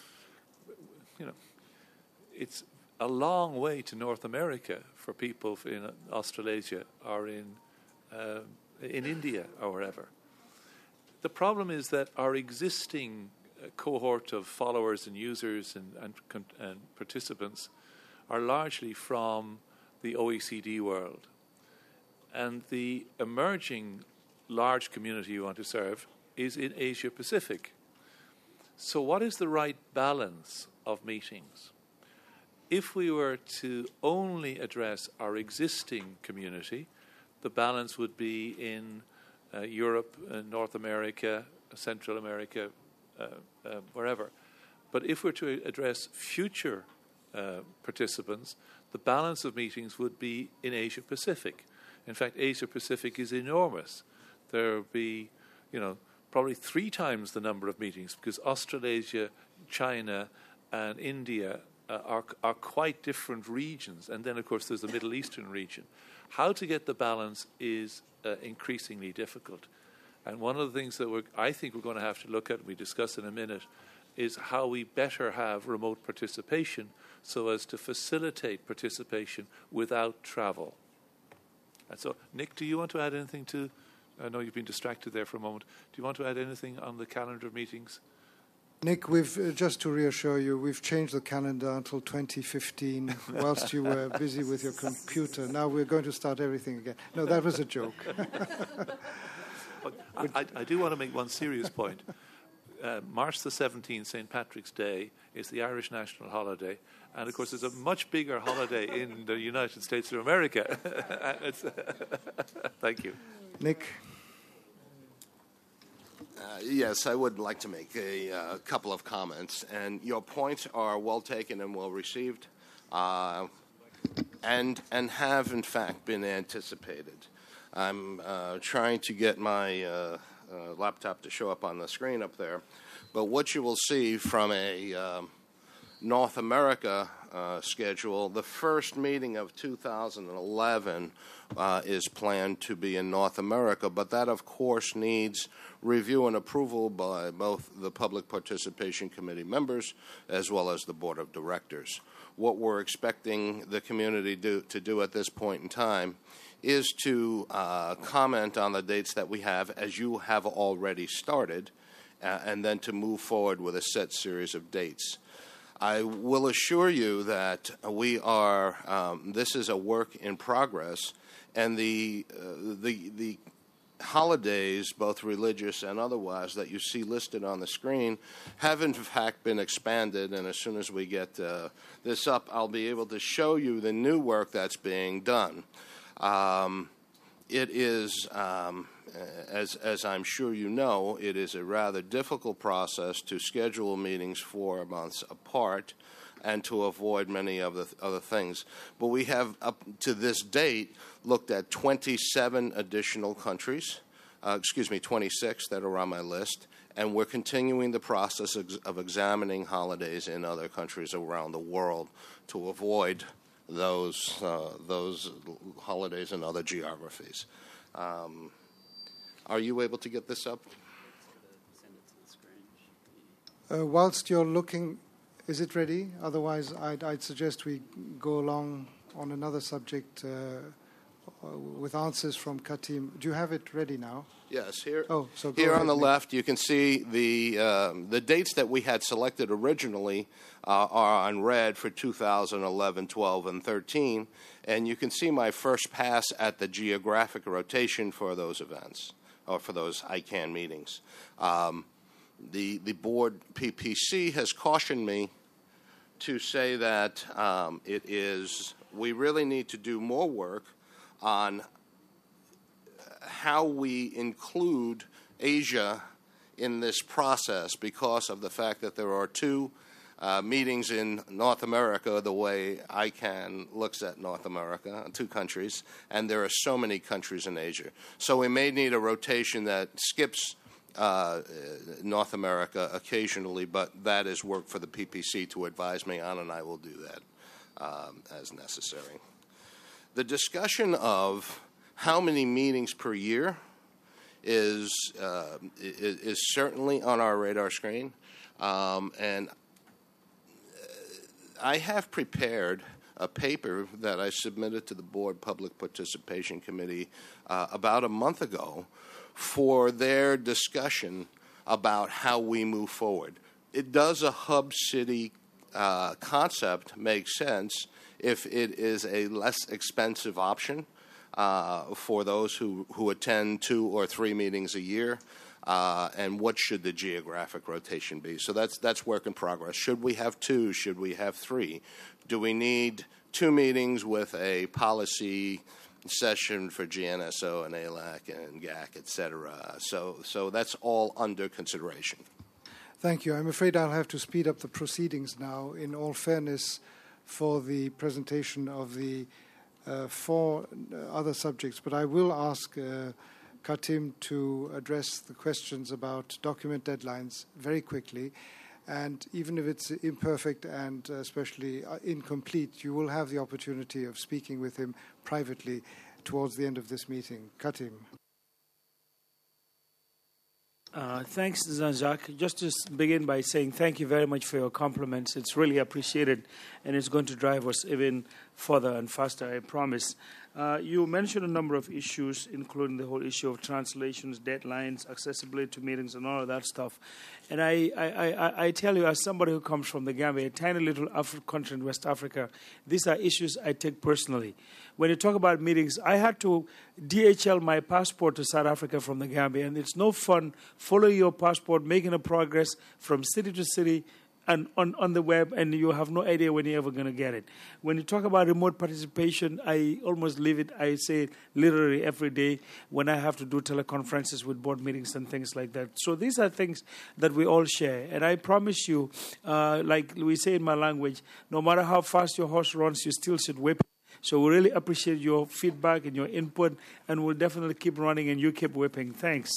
You know, it's a long way to North America for people in Australasia or in uh, in India or wherever. The problem is that our existing uh, cohort of followers and users and, and, and participants are largely from the O E C D world. And the emerging large community you want to serve is in Asia Pacific. So what is the right balance of meetings? If we were to only address our existing community, the balance would be in uh, Europe, uh, North America, Central America, uh, uh, wherever. But if we're to address future uh, participants, the balance of meetings would be in Asia Pacific. In fact, Asia Pacific is enormous. There will be, you know, probably three times the number of meetings because Australasia, China, and India uh, are are quite different regions. And then, of course, there's the Middle Eastern region. How to get the balance is uh, increasingly difficult. And one of the things that we're, I think we're going to have to look at, and we discuss in a minute, is how we better have remote participation so as to facilitate participation without travel. And so, Nick, do you want to add anything to, I know you've been distracted there for a moment, do you want to add anything on the calendar of meetings? Nick, we've uh, just to reassure you, we've changed the calendar until twenty fifteen whilst you were busy with your computer. Now we're going to start everything again. No, that was a joke. I, I, I do want to make one serious point. Uh, March the seventeenth, Saint Patrick's Day, is the Irish national holiday. And, of course, there's a much bigger holiday in the United States of America. Thank you. Nick? Uh, yes, I would like to make a uh, couple of comments. And your points are well taken and well received uh, and, and have, in fact, been anticipated. I'm uh, trying to get my uh, uh, laptop to show up on the screen up there. But what you will see from a um, North America uh, schedule, the first meeting of two thousand eleven uh, is planned to be in North America, but that, of course, needs review and approval by both the Public Participation Committee members as well as the Board of Directors. What we're expecting the community do, to do at this point in time is to uh, comment on the dates that we have, as you have already started, uh, and then to move forward with a set series of dates. I will assure you that we are, um, this is a work in progress, and the, uh, the, the holidays, both religious and otherwise, that you see listed on the screen have in fact been expanded, and as soon as we get uh, this up, I'll be able to show you the new work that's being done. Um, it is, um, as, as I'm sure you know, it is a rather difficult process to schedule meetings four months apart and to avoid many of the other things. But we have, up to this date, looked at twenty-seven additional countries, uh, excuse me, twenty-six that are on my list, and we're continuing the process of, of examining holidays in other countries around the world to avoid those, uh, those holidays in other geographies. Um, are you able to get this up? Uh, whilst you're looking, is it ready? Otherwise, I'd, I'd suggest we go along on another subject uh, with answers from Katim. Do you have it ready now? Yes. Here, oh, so go here ahead, on the Nick. left, you can see the um, the dates that we had selected originally uh, are on red for two thousand eleven, twelve, and thirteen, and you can see my first pass at the geographic rotation for those events, or for those I CAN meetings. Um, the the board P P C has cautioned me to say that um, it is we really need to do more work on how we include Asia in this process, because of the fact that there are two uh, meetings in North America, the way I CAN looks at North America, two countries, and there are so many countries in Asia. So we may need a rotation that skips uh, North America occasionally, but that is work for the P P C to advise me on, and I will do that um, as necessary. The discussion of how many meetings per year is, uh, is, is certainly on our radar screen, um, and I have prepared a paper that I submitted to the Board Public Participation Committee uh, about a month ago for their discussion about how we move forward. It does a hub city uh, concept make sense if it is a less expensive option Uh, for those who, who attend two or three meetings a year, uh, and what should the geographic rotation be? So that's that's work in progress. Should we have two? Should we have three? Do we need two meetings with a policy session for G N S O and A L A C and G A C, et cetera? So, so that's all under consideration. Thank you. I'm afraid I'll have to speed up the proceedings now, in all fairness, for the presentation of the Uh, four other subjects, but I will ask uh, Katim to address the questions about document deadlines very quickly, and even if it's imperfect and especially uh, incomplete, you will have the opportunity of speaking with him privately towards the end of this meeting. Katim. Uh, thanks, Jean-Jacques. Just to begin by saying thank you very much for your compliments. It's really appreciated, and it's going to drive us even further and faster, I promise. Uh, you mentioned a number of issues, including the whole issue of translations, deadlines, accessibility to meetings, and all of that stuff. And I, I, I, I tell you, as somebody who comes from the Gambia, a tiny little Afri- country in West Africa, these are issues I take personally. When you talk about meetings, I had to D H L my passport to South Africa from the Gambia, and it's no fun following your passport, making a progress from city to city, and on, on the web, and you have no idea when you're ever going to get it. When you talk about remote participation, I almost live it, I say it literally every day when I have to do teleconferences with board meetings and things like that. So these are things that we all share. And I promise you, uh, like we say in my language, no matter how fast your horse runs, you still should whip it. So we really appreciate your feedback and your input, and we'll definitely keep running and you keep whipping. Thanks.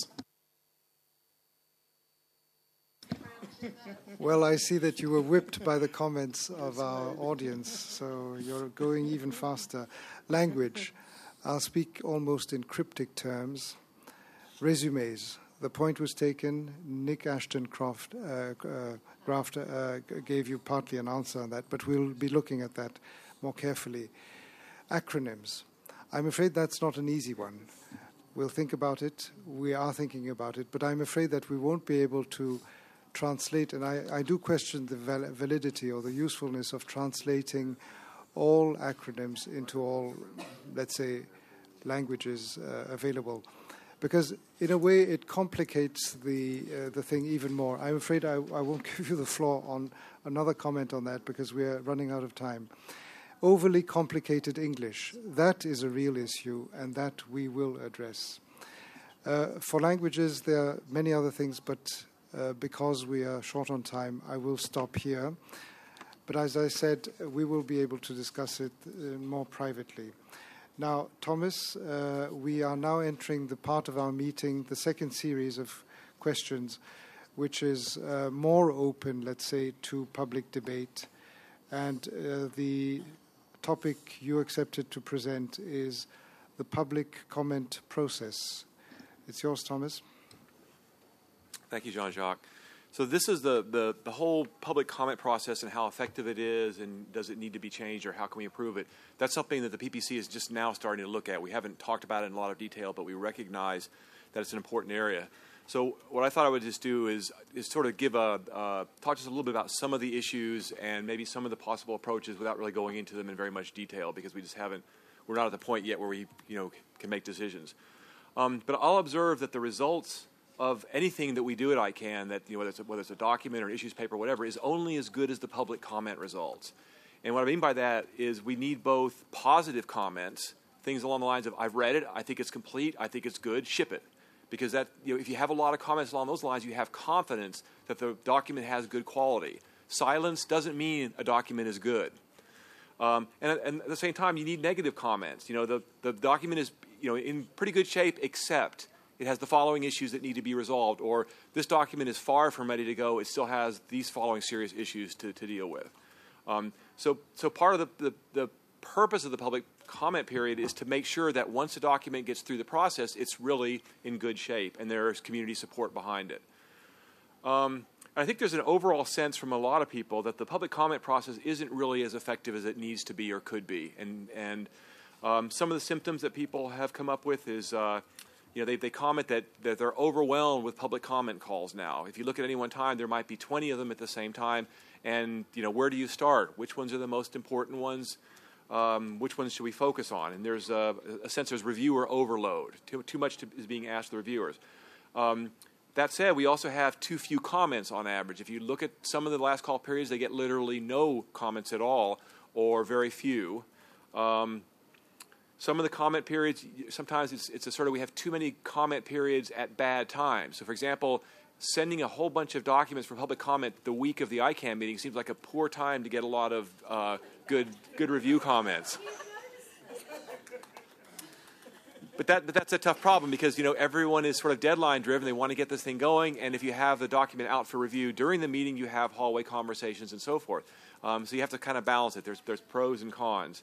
Well, I see that you were whipped by the comments of our audience, so you're going even faster. Language. I'll speak almost in cryptic terms. Resumes. The point was taken. Nick Ashton-Croft uh, uh, Graft, uh, gave you partly an answer on that, but we'll be looking at that more carefully. Acronyms. I'm afraid that's not an easy one. We'll think about it. We are thinking about it, but I'm afraid that we won't be able to translate, and I, I do question the val- validity or the usefulness of translating all acronyms into all, let's say, languages uh, available, because in a way it complicates the uh, the thing even more. I'm afraid I, I won't give you the floor on another comment on that because we are running out of time. Overly complicated English, that is a real issue, and that we will address. Uh, for languages, there are many other things, but uh, because we are short on time, I will stop here. But as I said, we will be able to discuss it uh, more privately. Now, Thomas, uh, we are now entering the part of our meeting, the second series of questions, which is uh, more open, let's say, to public debate. And uh, the topic you accepted to present is the public comment process. It's yours, Thomas. Thank you, Jean-Jacques. So this is the, the, the whole public comment process and how effective it is, and does it need to be changed, or how can we improve it? That's something that the P P C is just now starting to look at. We haven't talked about it in a lot of detail, but we recognize that it's an important area. So what I thought I would just do is, is sort of give a, uh, talk to us a little bit about some of the issues and maybe some of the possible approaches without really going into them in very much detail, because we just haven't, we're not at the point yet where we, you know, can make decisions. Um, but I'll observe that the results of anything that we do at I CANN, that, you know, whether it's a, whether it's a document or an issues paper or whatever, is only as good as the public comment results. And what I mean by that is we need both positive comments, things along the lines of, I've read it, I think it's complete, I think it's good, ship it. Because that, you know, if you have a lot of comments along those lines, you have confidence that the document has good quality. Silence doesn't mean a document is good. Um, and, and at the same time, you need negative comments. You know, the, the document is, you know, in pretty good shape, except it has the following issues that need to be resolved, or this document is far from ready to go, it still has these following serious issues to, to deal with. Um, so, so part of the, the, the purpose of the public comment period is to make sure that once a document gets through the process, it's really in good shape and there's community support behind it. Um, I think there's an overall sense from a lot of people that the public comment process isn't really as effective as it needs to be or could be. And, and um, some of the symptoms that people have come up with is, uh, you know, they, they comment that, that they're overwhelmed with public comment calls now. If you look at any one time, there might be twenty of them at the same time. And, you know, where do you start? Which ones are the most important ones? Um, which ones should we focus on? And there's a, a sense there's reviewer overload. Too, too much to, is being asked of the reviewers. Um, that said, we also have too few comments on average. If you look at some of the last call periods, they get literally no comments at all or very few. Um, some of the comment periods, sometimes it's, it's a sort of we have too many comment periods at bad times. So, for example, sending a whole bunch of documents for public comment the week of the I CANN meeting seems like a poor time to get a lot of uh, good good review comments. But that but that's a tough problem because, you know, everyone is sort of deadline driven. They want to get this thing going, and if you have the document out for review during the meeting, you have hallway conversations and so forth. Um, so you have to kind of balance it. There's there's pros and cons.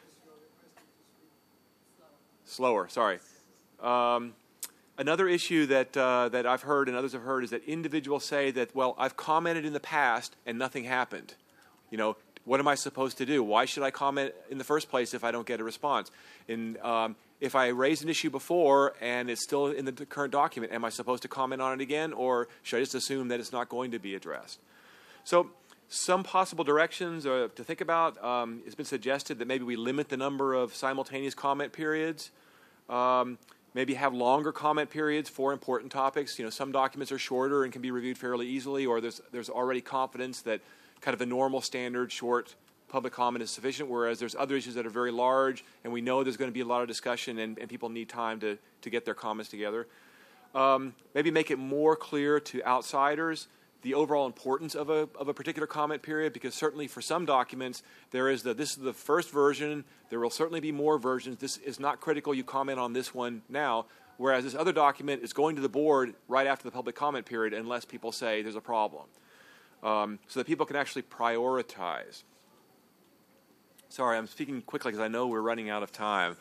Slower, sorry. Um, Another issue that uh, that I've heard and others have heard is that individuals say that, well, I've commented in the past and nothing happened. You know, what am I supposed to do? Why should I comment in the first place if I don't get a response? And um, if I raised an issue before and it's still in the current document, am I supposed to comment on it again, or should I just assume that it's not going to be addressed? So some possible directions uh, to think about. Um, it's been suggested that maybe we limit the number of simultaneous comment periods. Um, Maybe have longer comment periods for important topics. You know, some documents are shorter and can be reviewed fairly easily, or there's there's already confidence that kind of the normal standard short public comment is sufficient, whereas there's other issues that are very large, and we know there's going to be a lot of discussion, and, and people need time to, to get their comments together. Um, maybe make it more clear to outsiders the overall importance of a of a particular comment period, because certainly for some documents there is the this is the first version, there will certainly be more versions, this is not critical, you comment on this one now, whereas this other document is going to the board right after the public comment period unless people say there's a problem, um, so that people can actually prioritize. Sorry, I'm speaking quickly because I know we're running out of time.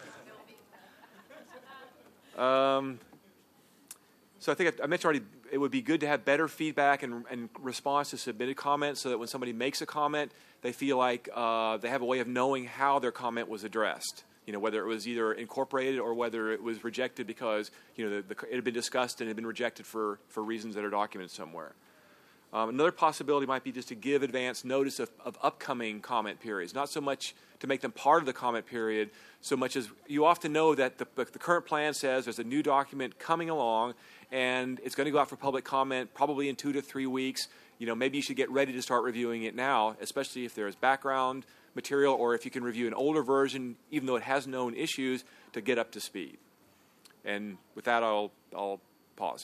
Um, so I think I, I mentioned already, it would be good to have better feedback and, and response to submitted comments, so that when somebody makes a comment, they feel like uh, they have a way of knowing how their comment was addressed. You You know, whether it was either incorporated or whether it was rejected because, you know, the, the, it had been discussed and had been rejected for, for reasons that are documented somewhere. Um, another possibility might be just to give advance notice of, of upcoming comment periods, not so much to make them part of the comment period, so much as you often know that the, the current plan says there's a new document coming along and it's going to go out for public comment probably in two to three weeks. You know, maybe you should get ready to start reviewing it now, especially if there's background material or if you can review an older version, even though it has known issues, to get up to speed. And with that, I'll, I'll pause.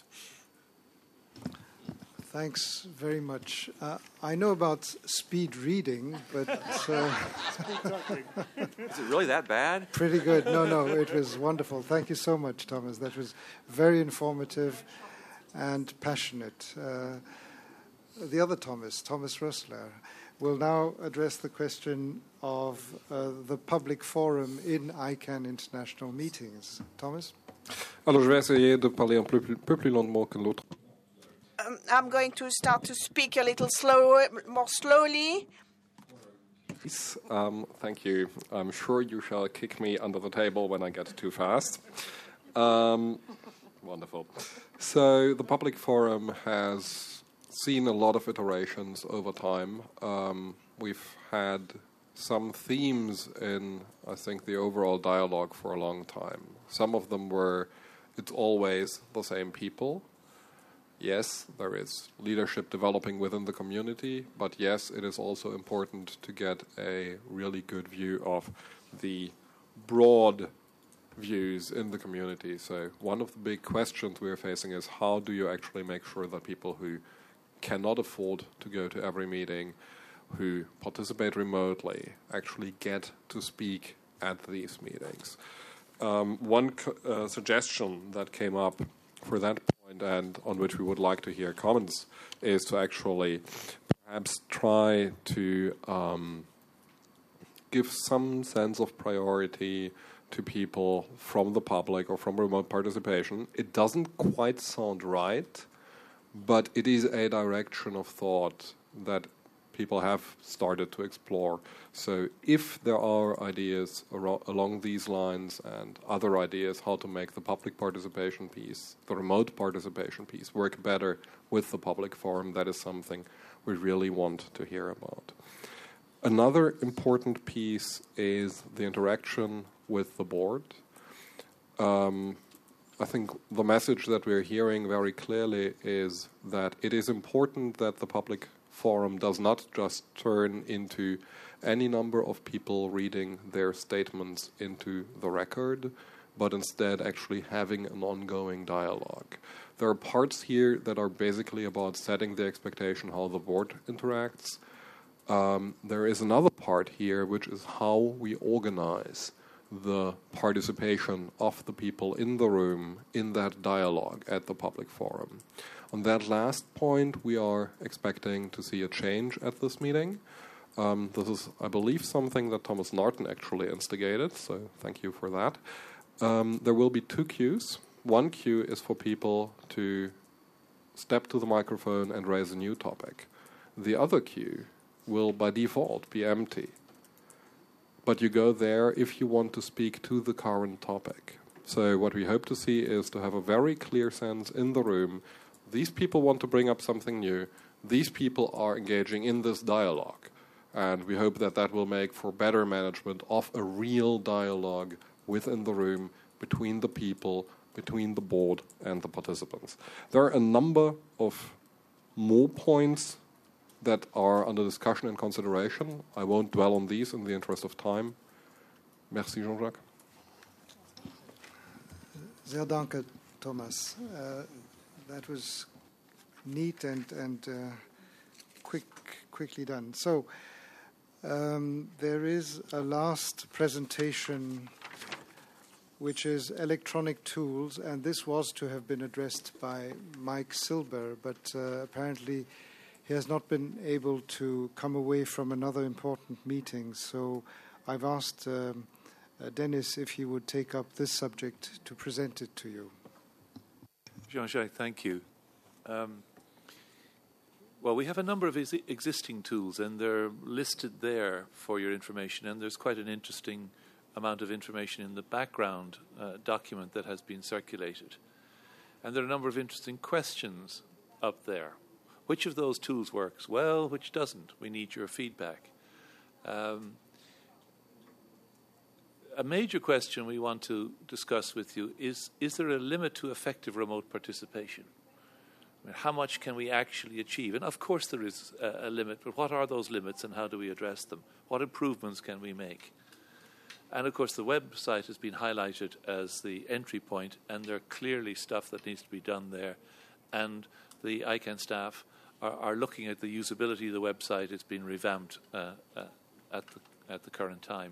Thanks very much. Uh, I know about speed reading, but... Uh, Is it really that bad? Pretty good. No, no, it was wonderful. Thank you so much, Thomas. That was very informative and passionate. Uh, the other Thomas, Thomas Rössler, will now address the question of uh, the public forum in I CAN international meetings. Thomas? Alors, je vais essayer de parler un peu plus, peu plus lentement que l'autre. Um, I'm going to start to speak a little slower, more slowly. Um, thank you. I'm sure you shall kick me under the table when I get too fast. Um, wonderful. So the public forum has seen a lot of iterations over time. Um, we've had some themes in, I think, the overall dialogue for a long time. Some of them were, it's always the same people. Yes, there is leadership developing within the community, but yes, it is also important to get a really good view of the broad views in the community. So one of the big questions we're facing is how do you actually make sure that people who cannot afford to go to every meeting, who participate remotely, actually get to speak at these meetings. Um, one co- uh, suggestion that came up for that point and on which we would like to hear comments is to actually perhaps try to um, give some sense of priority to people from the public or from remote participation. It doesn't quite sound right, but it is a direction of thought that people have started to explore. So if there are ideas aro- along these lines and other ideas how to make the public participation piece, the remote participation piece, work better with the public forum, that is something we really want to hear about. Another important piece is the interaction with the board. Um, I think the message that we're hearing very clearly is that it is important that the public forum does not just turn into any number of people reading their statements into the record, but instead actually having an ongoing dialogue. There are parts here that are basically about setting the expectation how the board interacts. Um, there is another part here which is how we organize the participation of the people in the room in that dialogue at the public forum. On that last point, we are expecting to see a change at this meeting. Um, this is, I believe, something that Thomas Narton actually instigated, so thank you for that. Um, there will be two queues. One queue is for people to step to the microphone and raise a new topic. The other queue will, by default, be empty. But you go there if you want to speak to the current topic. So what we hope to see is to have a very clear sense in the room. These people want to bring up something new. These people are engaging in this dialogue. And we hope that that will make for better management of a real dialogue within the room, between the people, between the board and the participants. There are a number of more points that are under discussion and consideration. I won't dwell on these in the interest of time. Merci, Jean-Jacques. Sehr danke, Thomas. Uh, that was neat and, and uh, quick, quickly done. So um, there is a last presentation which is electronic tools, and this was to have been addressed by Mike Silber, but uh, apparently he has not been able to come away from another important meeting. So I've asked um, uh, Dennis if he would take up this subject to present it to you. Jean-Jacques, thank you. Um, well, we have a number of ex- existing tools, and they're listed there for your information, and there's quite an interesting amount of information in the background uh, document that has been circulated. And there are a number of interesting questions up there. Which of those tools works well, which doesn't? We need your feedback. Um, a major question we want to discuss with you is, is there a limit to effective remote participation? I mean, how much can we actually achieve? And of course there is a, a limit, but what are those limits and how do we address them? What improvements can we make? And of course the website has been highlighted as the entry point, and there are clearly stuff that needs to be done there. And the I CAN staff are, are looking at the usability of the website. It's been revamped uh, uh, at the at the current time.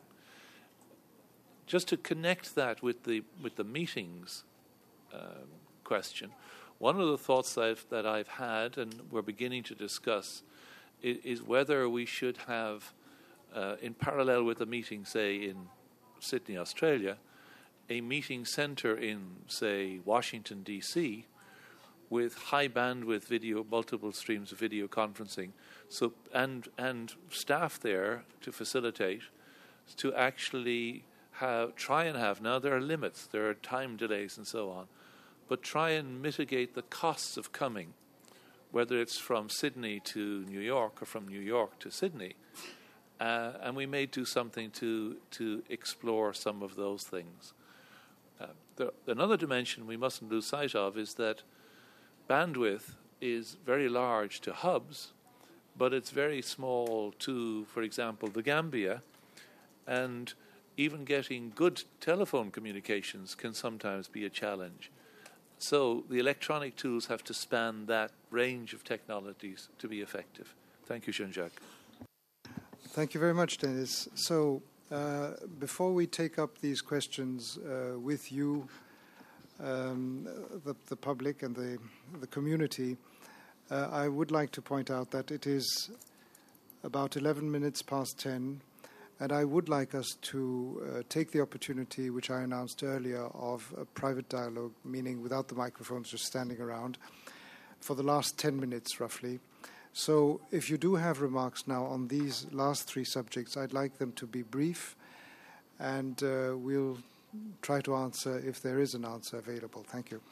Just to connect that with the with the meetings um, question, one of the thoughts that I've, that I've had, and we're beginning to discuss, is, is whether we should have, uh, in parallel with a meeting, say in Sydney, Australia, a meeting centre in, say, Washington D C, with high bandwidth video, multiple streams of video conferencing, so and and staff there to facilitate, to actually have try and have. Now there are limits, there are time delays and so on, but try and mitigate the costs of coming, whether it's from Sydney to New York or from New York to Sydney, uh, and we may do something to to explore some of those things. Uh, there, another dimension we mustn't lose sight of is that bandwidth is very large to hubs, but it's very small to, for example, the Gambia, and even getting good telephone communications can sometimes be a challenge. So the electronic tools have to span that range of technologies to be effective. Thank you, Jean-Jacques. Thank you very much, Dennis. So uh, before we take up these questions uh, with you, um, the, the public and the, the community, uh, I would like to point out that it is about eleven minutes past ten, and I would like us to uh, take the opportunity, which I announced earlier, of a private dialogue, meaning without the microphones, just standing around, for the last ten minutes roughly. So if you do have remarks now on these last three subjects, I'd like them to be brief, and uh, we'll try to answer if there is an answer available. Thank you.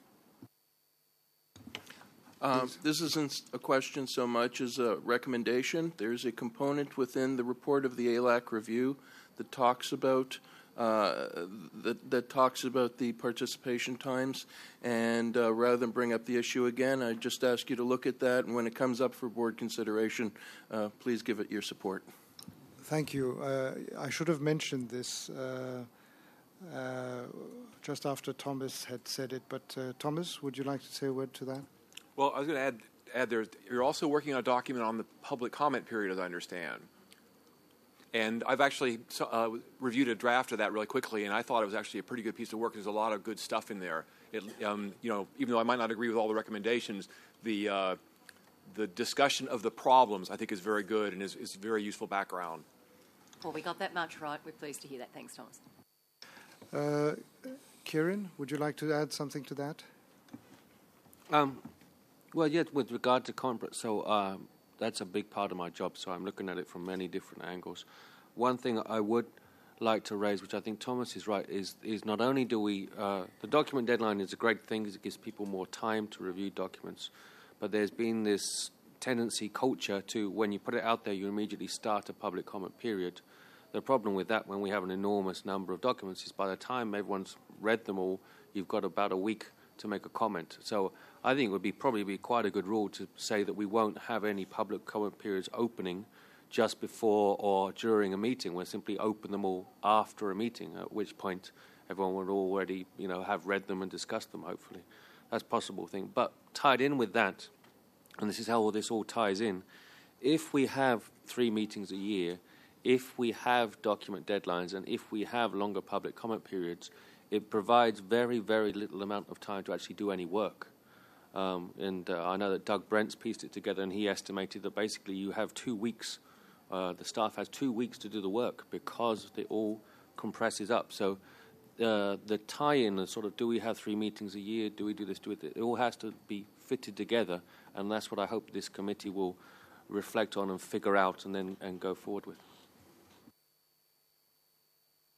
Um, this isn't a question so much as a recommendation. There's a component within the report of the A L A C review that talks about uh, that, that talks about the participation times. And uh, rather than bring up the issue again, I just ask you to look at that. And when it comes up for board consideration, uh, please give it your support. Thank you. Uh, I should have mentioned this uh, uh, just after Thomas had said it. But uh, Thomas, would you like to say a word to that? Well, I was going to add, add there, you're also working on a document on the public comment period, as I understand. And I've actually uh, reviewed a draft of that really quickly, and I thought it was actually a pretty good piece of work. There's a lot of good stuff in there. It, um, you know, even though I might not agree with all the recommendations, the uh, the discussion of the problems, I think, is very good and is, is very useful background. Well, we got that much right. We're pleased to hear that. Thanks, Thomas. Uh, Kieran, would you like to add something to that? Um. Well, yeah, with regard to conference, so um, that's a big part of my job, so I'm looking at it from many different angles. One thing I would like to raise, which I think Thomas is right, is is not only do we, uh, the document deadline is a great thing because it gives people more time to review documents, but there's been this tendency, culture, to when you put it out there, you immediately start a public comment period. The problem with that, when we have an enormous number of documents, is by the time everyone's read them all, you've got about a week to make a comment. So I think it would be probably be quite a good rule to say that we won't have any public comment periods opening just before or during a meeting. We'll simply open them all after a meeting, at which point everyone would already, you know, have read them and discussed them, hopefully. That's a possible thing. But tied in with that, and this is how all this all ties in, if we have three meetings a year, if we have document deadlines, and if we have longer public comment periods, it provides very, very little amount of time to actually do any work. Um, and uh, I know that Doug Brent's pieced it together, and he estimated that basically you have two weeks, uh, the staff has two weeks to do the work because it all compresses up. So uh, the tie-in, the sort of do we have three meetings a year, do we do this, do it, it all has to be fitted together, and that's what I hope this committee will reflect on and figure out and then and go forward with.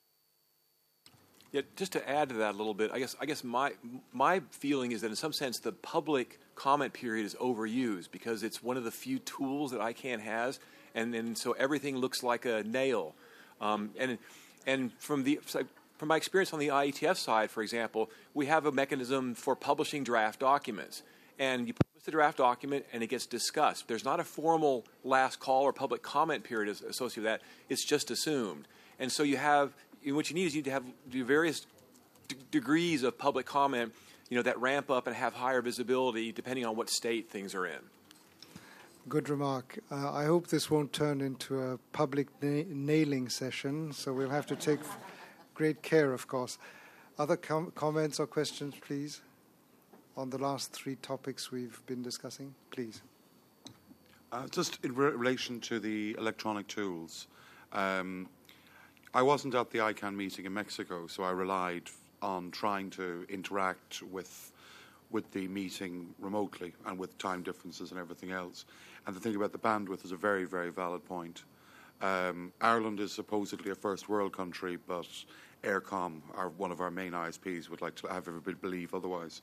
Yeah, just to add to that a little bit, I guess I guess my my feeling is that in some sense the public comment period is overused because it's one of the few tools that ICANN has, and then so everything looks like a nail. Um, and and from the from my experience on the I E T F side, for example, we have a mechanism for publishing draft documents, and you publish the draft document and it gets discussed. There's not a formal last call or public comment period associated with that. It's just assumed, and so you have. What you need is you need to have do various d- degrees of public comment, you know, that ramp up and have higher visibility depending on what state things are in. Good remark. Uh, I hope this won't turn into a public na- nailing session, so we'll have to take f- great care, of course. Other com- comments or questions, please, on the last three topics we've been discussing, please. Uh, just in re- relation to the electronic tools. Um, I wasn't at the ICANN meeting in Mexico, so I relied on trying to interact with with the meeting remotely and with time differences and everything else. And the thing about the bandwidth is a very, very valid point. Um, Ireland is supposedly a first world country, but Eircom, our, one of our main I S Ps, would like to have everybody believe otherwise.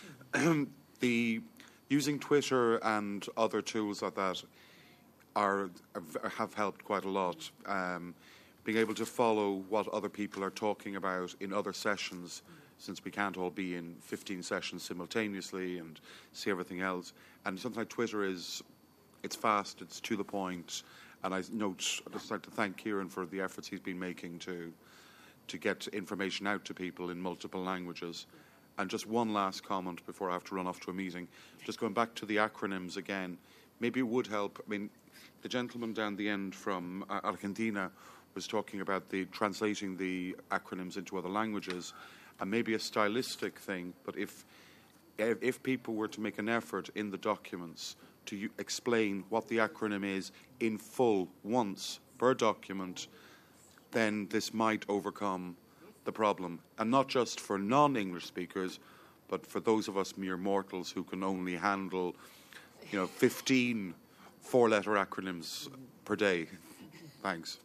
the using Twitter and other tools like that are have helped quite a lot. Um, being able to follow what other people are talking about in other sessions, since we can't all be in fifteen sessions simultaneously and see everything else. And something like Twitter is, it's fast, it's to the point, and I note, I'd just like to thank Kieran for the efforts he's been making to to get information out to people in multiple languages. And just one last comment before I have to run off to a meeting. Just going back to the acronyms again, maybe it would help. I mean, the gentleman down the end from uh, Argentina was talking about the translating the acronyms into other languages, and maybe a stylistic thing. But if if people were to make an effort in the documents to u- explain what the acronym is in full once per document, then this might overcome the problem. And not just for non-English speakers, but for those of us mere mortals who can only handle, you know, fifteen four-letter acronyms per day. Thanks.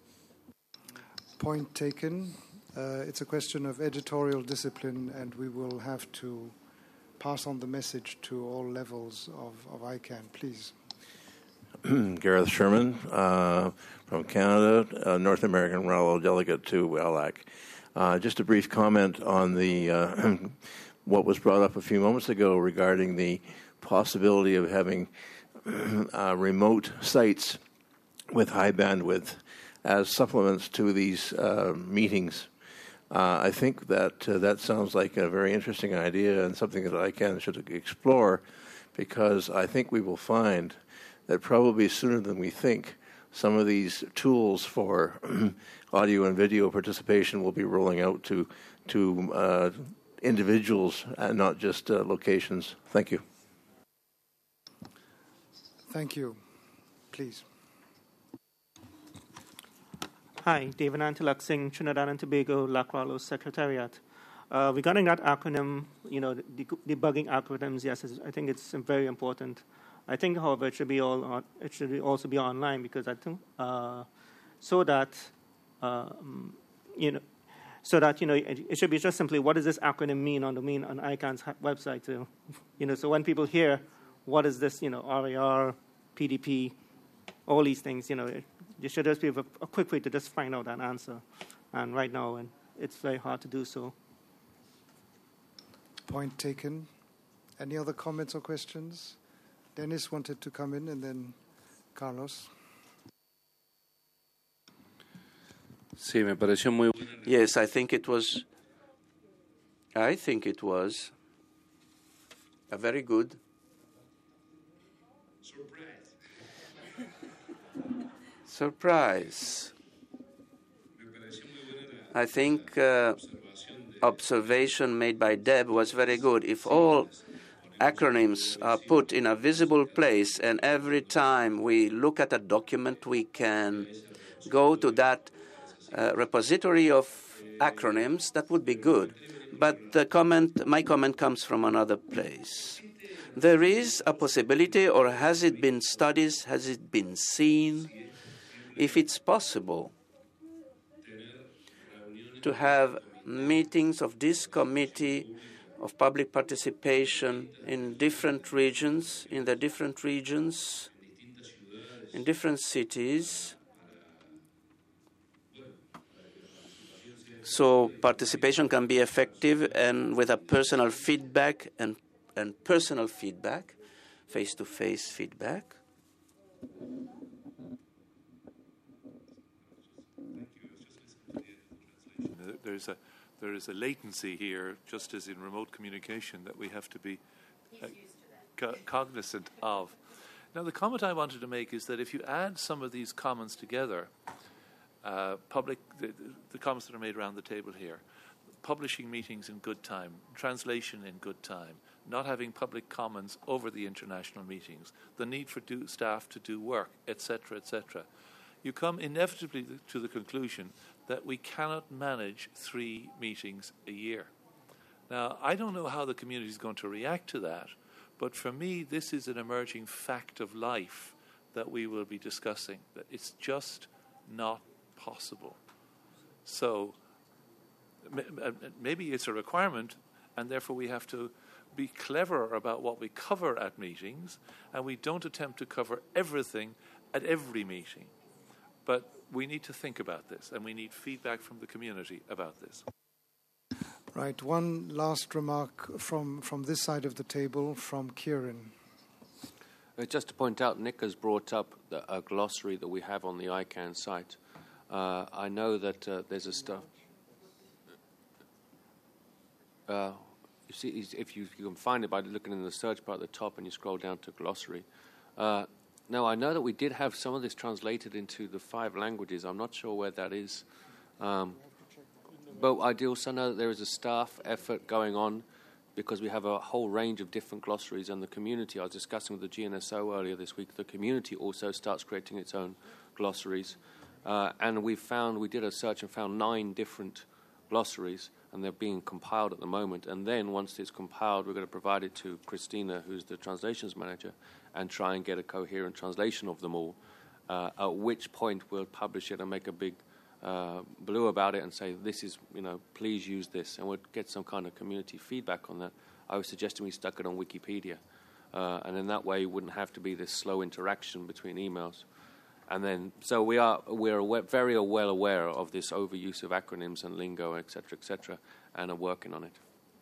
Point taken. Uh, it's a question of editorial discipline, and we will have to pass on the message to all levels of, of ICANN. Please. Gareth Sherman uh, from Canada, uh, North American Rallo delegate to L A C. Uh, just a brief comment on the uh, what was brought up a few moments ago regarding the possibility of having uh, remote sites with high bandwidth as supplements to these uh, meetings. Uh, I think that uh, that sounds like a very interesting idea and something that ICANN should explore, because I think we will find that probably sooner than we think, some of these tools for audio and video participation will be rolling out to to uh, individuals and not just uh, locations. Thank you. Thank you. Please. Hi, David Antilak Singh, Trinidad and Tobago, L A C Rallo Secretariat. Uh, regarding that acronym, you know, de- debugging algorithms, yes, I think it's very important. I think, however, it should be all on, it should be also be online, because I think uh, so that um, you know, so that you know, it, it should be just simply what does this acronym mean on the mean on ICANN's website, so, you know, so when people hear what is this, you know, R A R, P D P, all these things, you know, it, there should just be a, a quick way to just find out that answer, and right now, and it's very hard to do so. Point taken. Any other comments or questions? Dennis wanted to come in, and then Carlos. Sí, me pareció muy. Yes, I think it was. I think it was a very good. Surprise. Surprise. I think uh, observation made by Deb was very good. If all acronyms are put in a visible place, and every time we look at a document, we can go to that uh, repository of acronyms, that would be good. But the comment, my comment comes from another place. There is a possibility, or has it been studied, has it been seen, if it's possible to have meetings of this committee of public participation in different regions, in the different regions, in different cities. So participation can be effective and with a personal feedback and, and personal feedback, face-to-face feedback. There's a, there is a latency here, just as in remote communication, that we have to be uh, co- cognizant of. Now, the comment I wanted to make is that if you add some of these comments together, uh, public, the, the comments that are made around the table here, publishing meetings in good time, translation in good time, not having public comments over the international meetings, the need for do, staff to do work, et cetera, et cetera, you come inevitably to the conclusion that we cannot manage three meetings a year. Now, I don't know how the community is going to react to that, but for me, this is an emerging fact of life that we will be discussing, that it's just not possible. So maybe it's a requirement, and therefore we have to be clever about what we cover at meetings, and we don't attempt to cover everything at every meeting. But we need to think about this, and we need feedback from the community about this. Right. One last remark from, from this side of the table, from Kieran. Uh, just to point out, Nick has brought up the, a glossary that we have on the I CAN site. Uh, I know that uh, there's a stuff. Uh, you see, if you, you can find it by looking in the search bar at the top, and you scroll down to glossary. Uh, now, I know that we did have some of this translated into the five languages. I'm not sure where that is. Um, but I do also know that there is a staff effort going on, because we have a whole range of different glossaries, and the community, I was discussing with the G N S O earlier this week, the community also starts creating its own glossaries. Uh, and we found, we did a search and found nine different glossaries, and they're being compiled at the moment. And then once it's compiled, we're going to provide it to Christina, who's the translations manager, and try and get a coherent translation of them all, uh, at which point we'll publish it and make a big uh, blue about it and say, this is, you know, please use this, and we'll get some kind of community feedback on that. I was suggesting we stuck it on Wikipedia, uh, and in that way it wouldn't have to be this slow interaction between emails. And then, so we are we're aware, very well aware of this overuse of acronyms and lingo, et cetera, et cetera, and are working on it.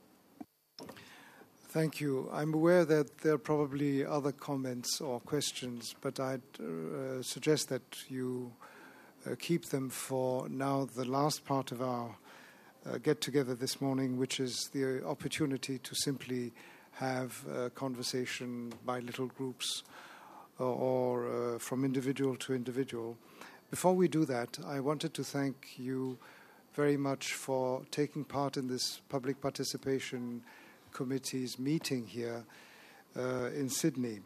Thank you. I'm aware that there are probably other comments or questions, but I'd uh, suggest that you uh, keep them for now the last part of our uh, get-together this morning, which is the opportunity to simply have a conversation by little groups or, or uh, from individual to individual. Before we do that, I wanted to thank you very much for taking part in this public participation committee's meeting here uh, in Sydney.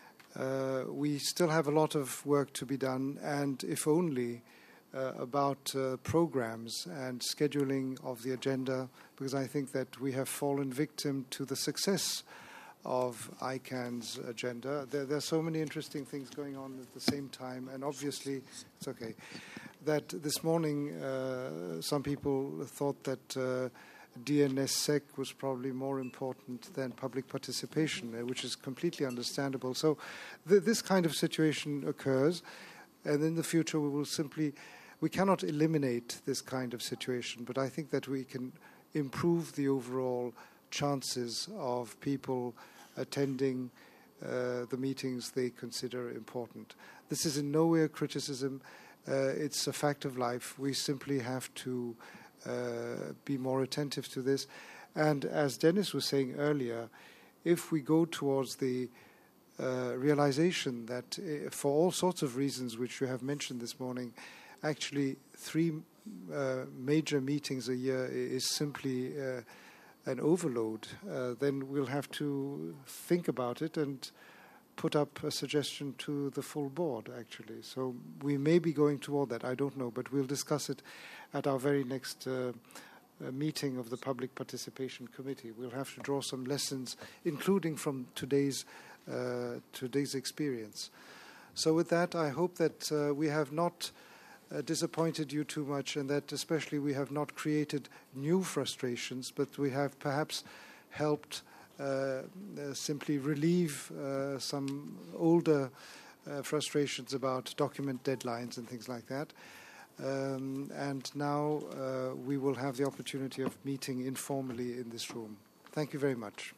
Uh, we still have a lot of work to be done, and if only uh, about uh, programs and scheduling of the agenda, because I think that we have fallen victim to the success of I CAN's agenda. There, there are so many interesting things going on at the same time, and obviously, it's okay, that this morning uh, some people thought that uh, D N S S E C was probably more important than public participation, uh, which is completely understandable. So th- this kind of situation occurs, and in the future we will simply, we cannot eliminate this kind of situation, but I think that we can improve the overall chances of people attending uh, the meetings they consider important. This is in no way a criticism. Uh, it's a fact of life. We simply have to uh, be more attentive to this. And as Dennis was saying earlier, if we go towards the uh, realization that uh, for all sorts of reasons which you have mentioned this morning, actually three uh, major meetings a year is simply uh, an overload, uh, then we'll have to think about it and put up a suggestion to the full board, actually. So we may be going toward that, I don't know, but we'll discuss it at our very next uh, uh, meeting of the Public Participation Committee. We'll have to draw some lessons, including from today's, uh, today's experience. So with that, I hope that uh, we have not uh, disappointed you too much, and that especially we have not created new frustrations, but we have perhaps helped uh, uh, simply relieve uh, some older uh, frustrations about document deadlines and things like that. Um, and now uh, we will have the opportunity of meeting informally in this room. Thank you very much.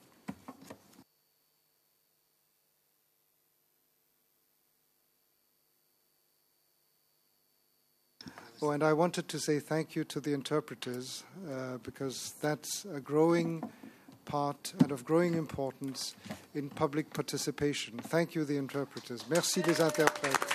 Oh, and I wanted to say thank you to the interpreters, uh, because that's a growing part and of growing importance in public participation. Thank you, the interpreters. Merci des interprètes.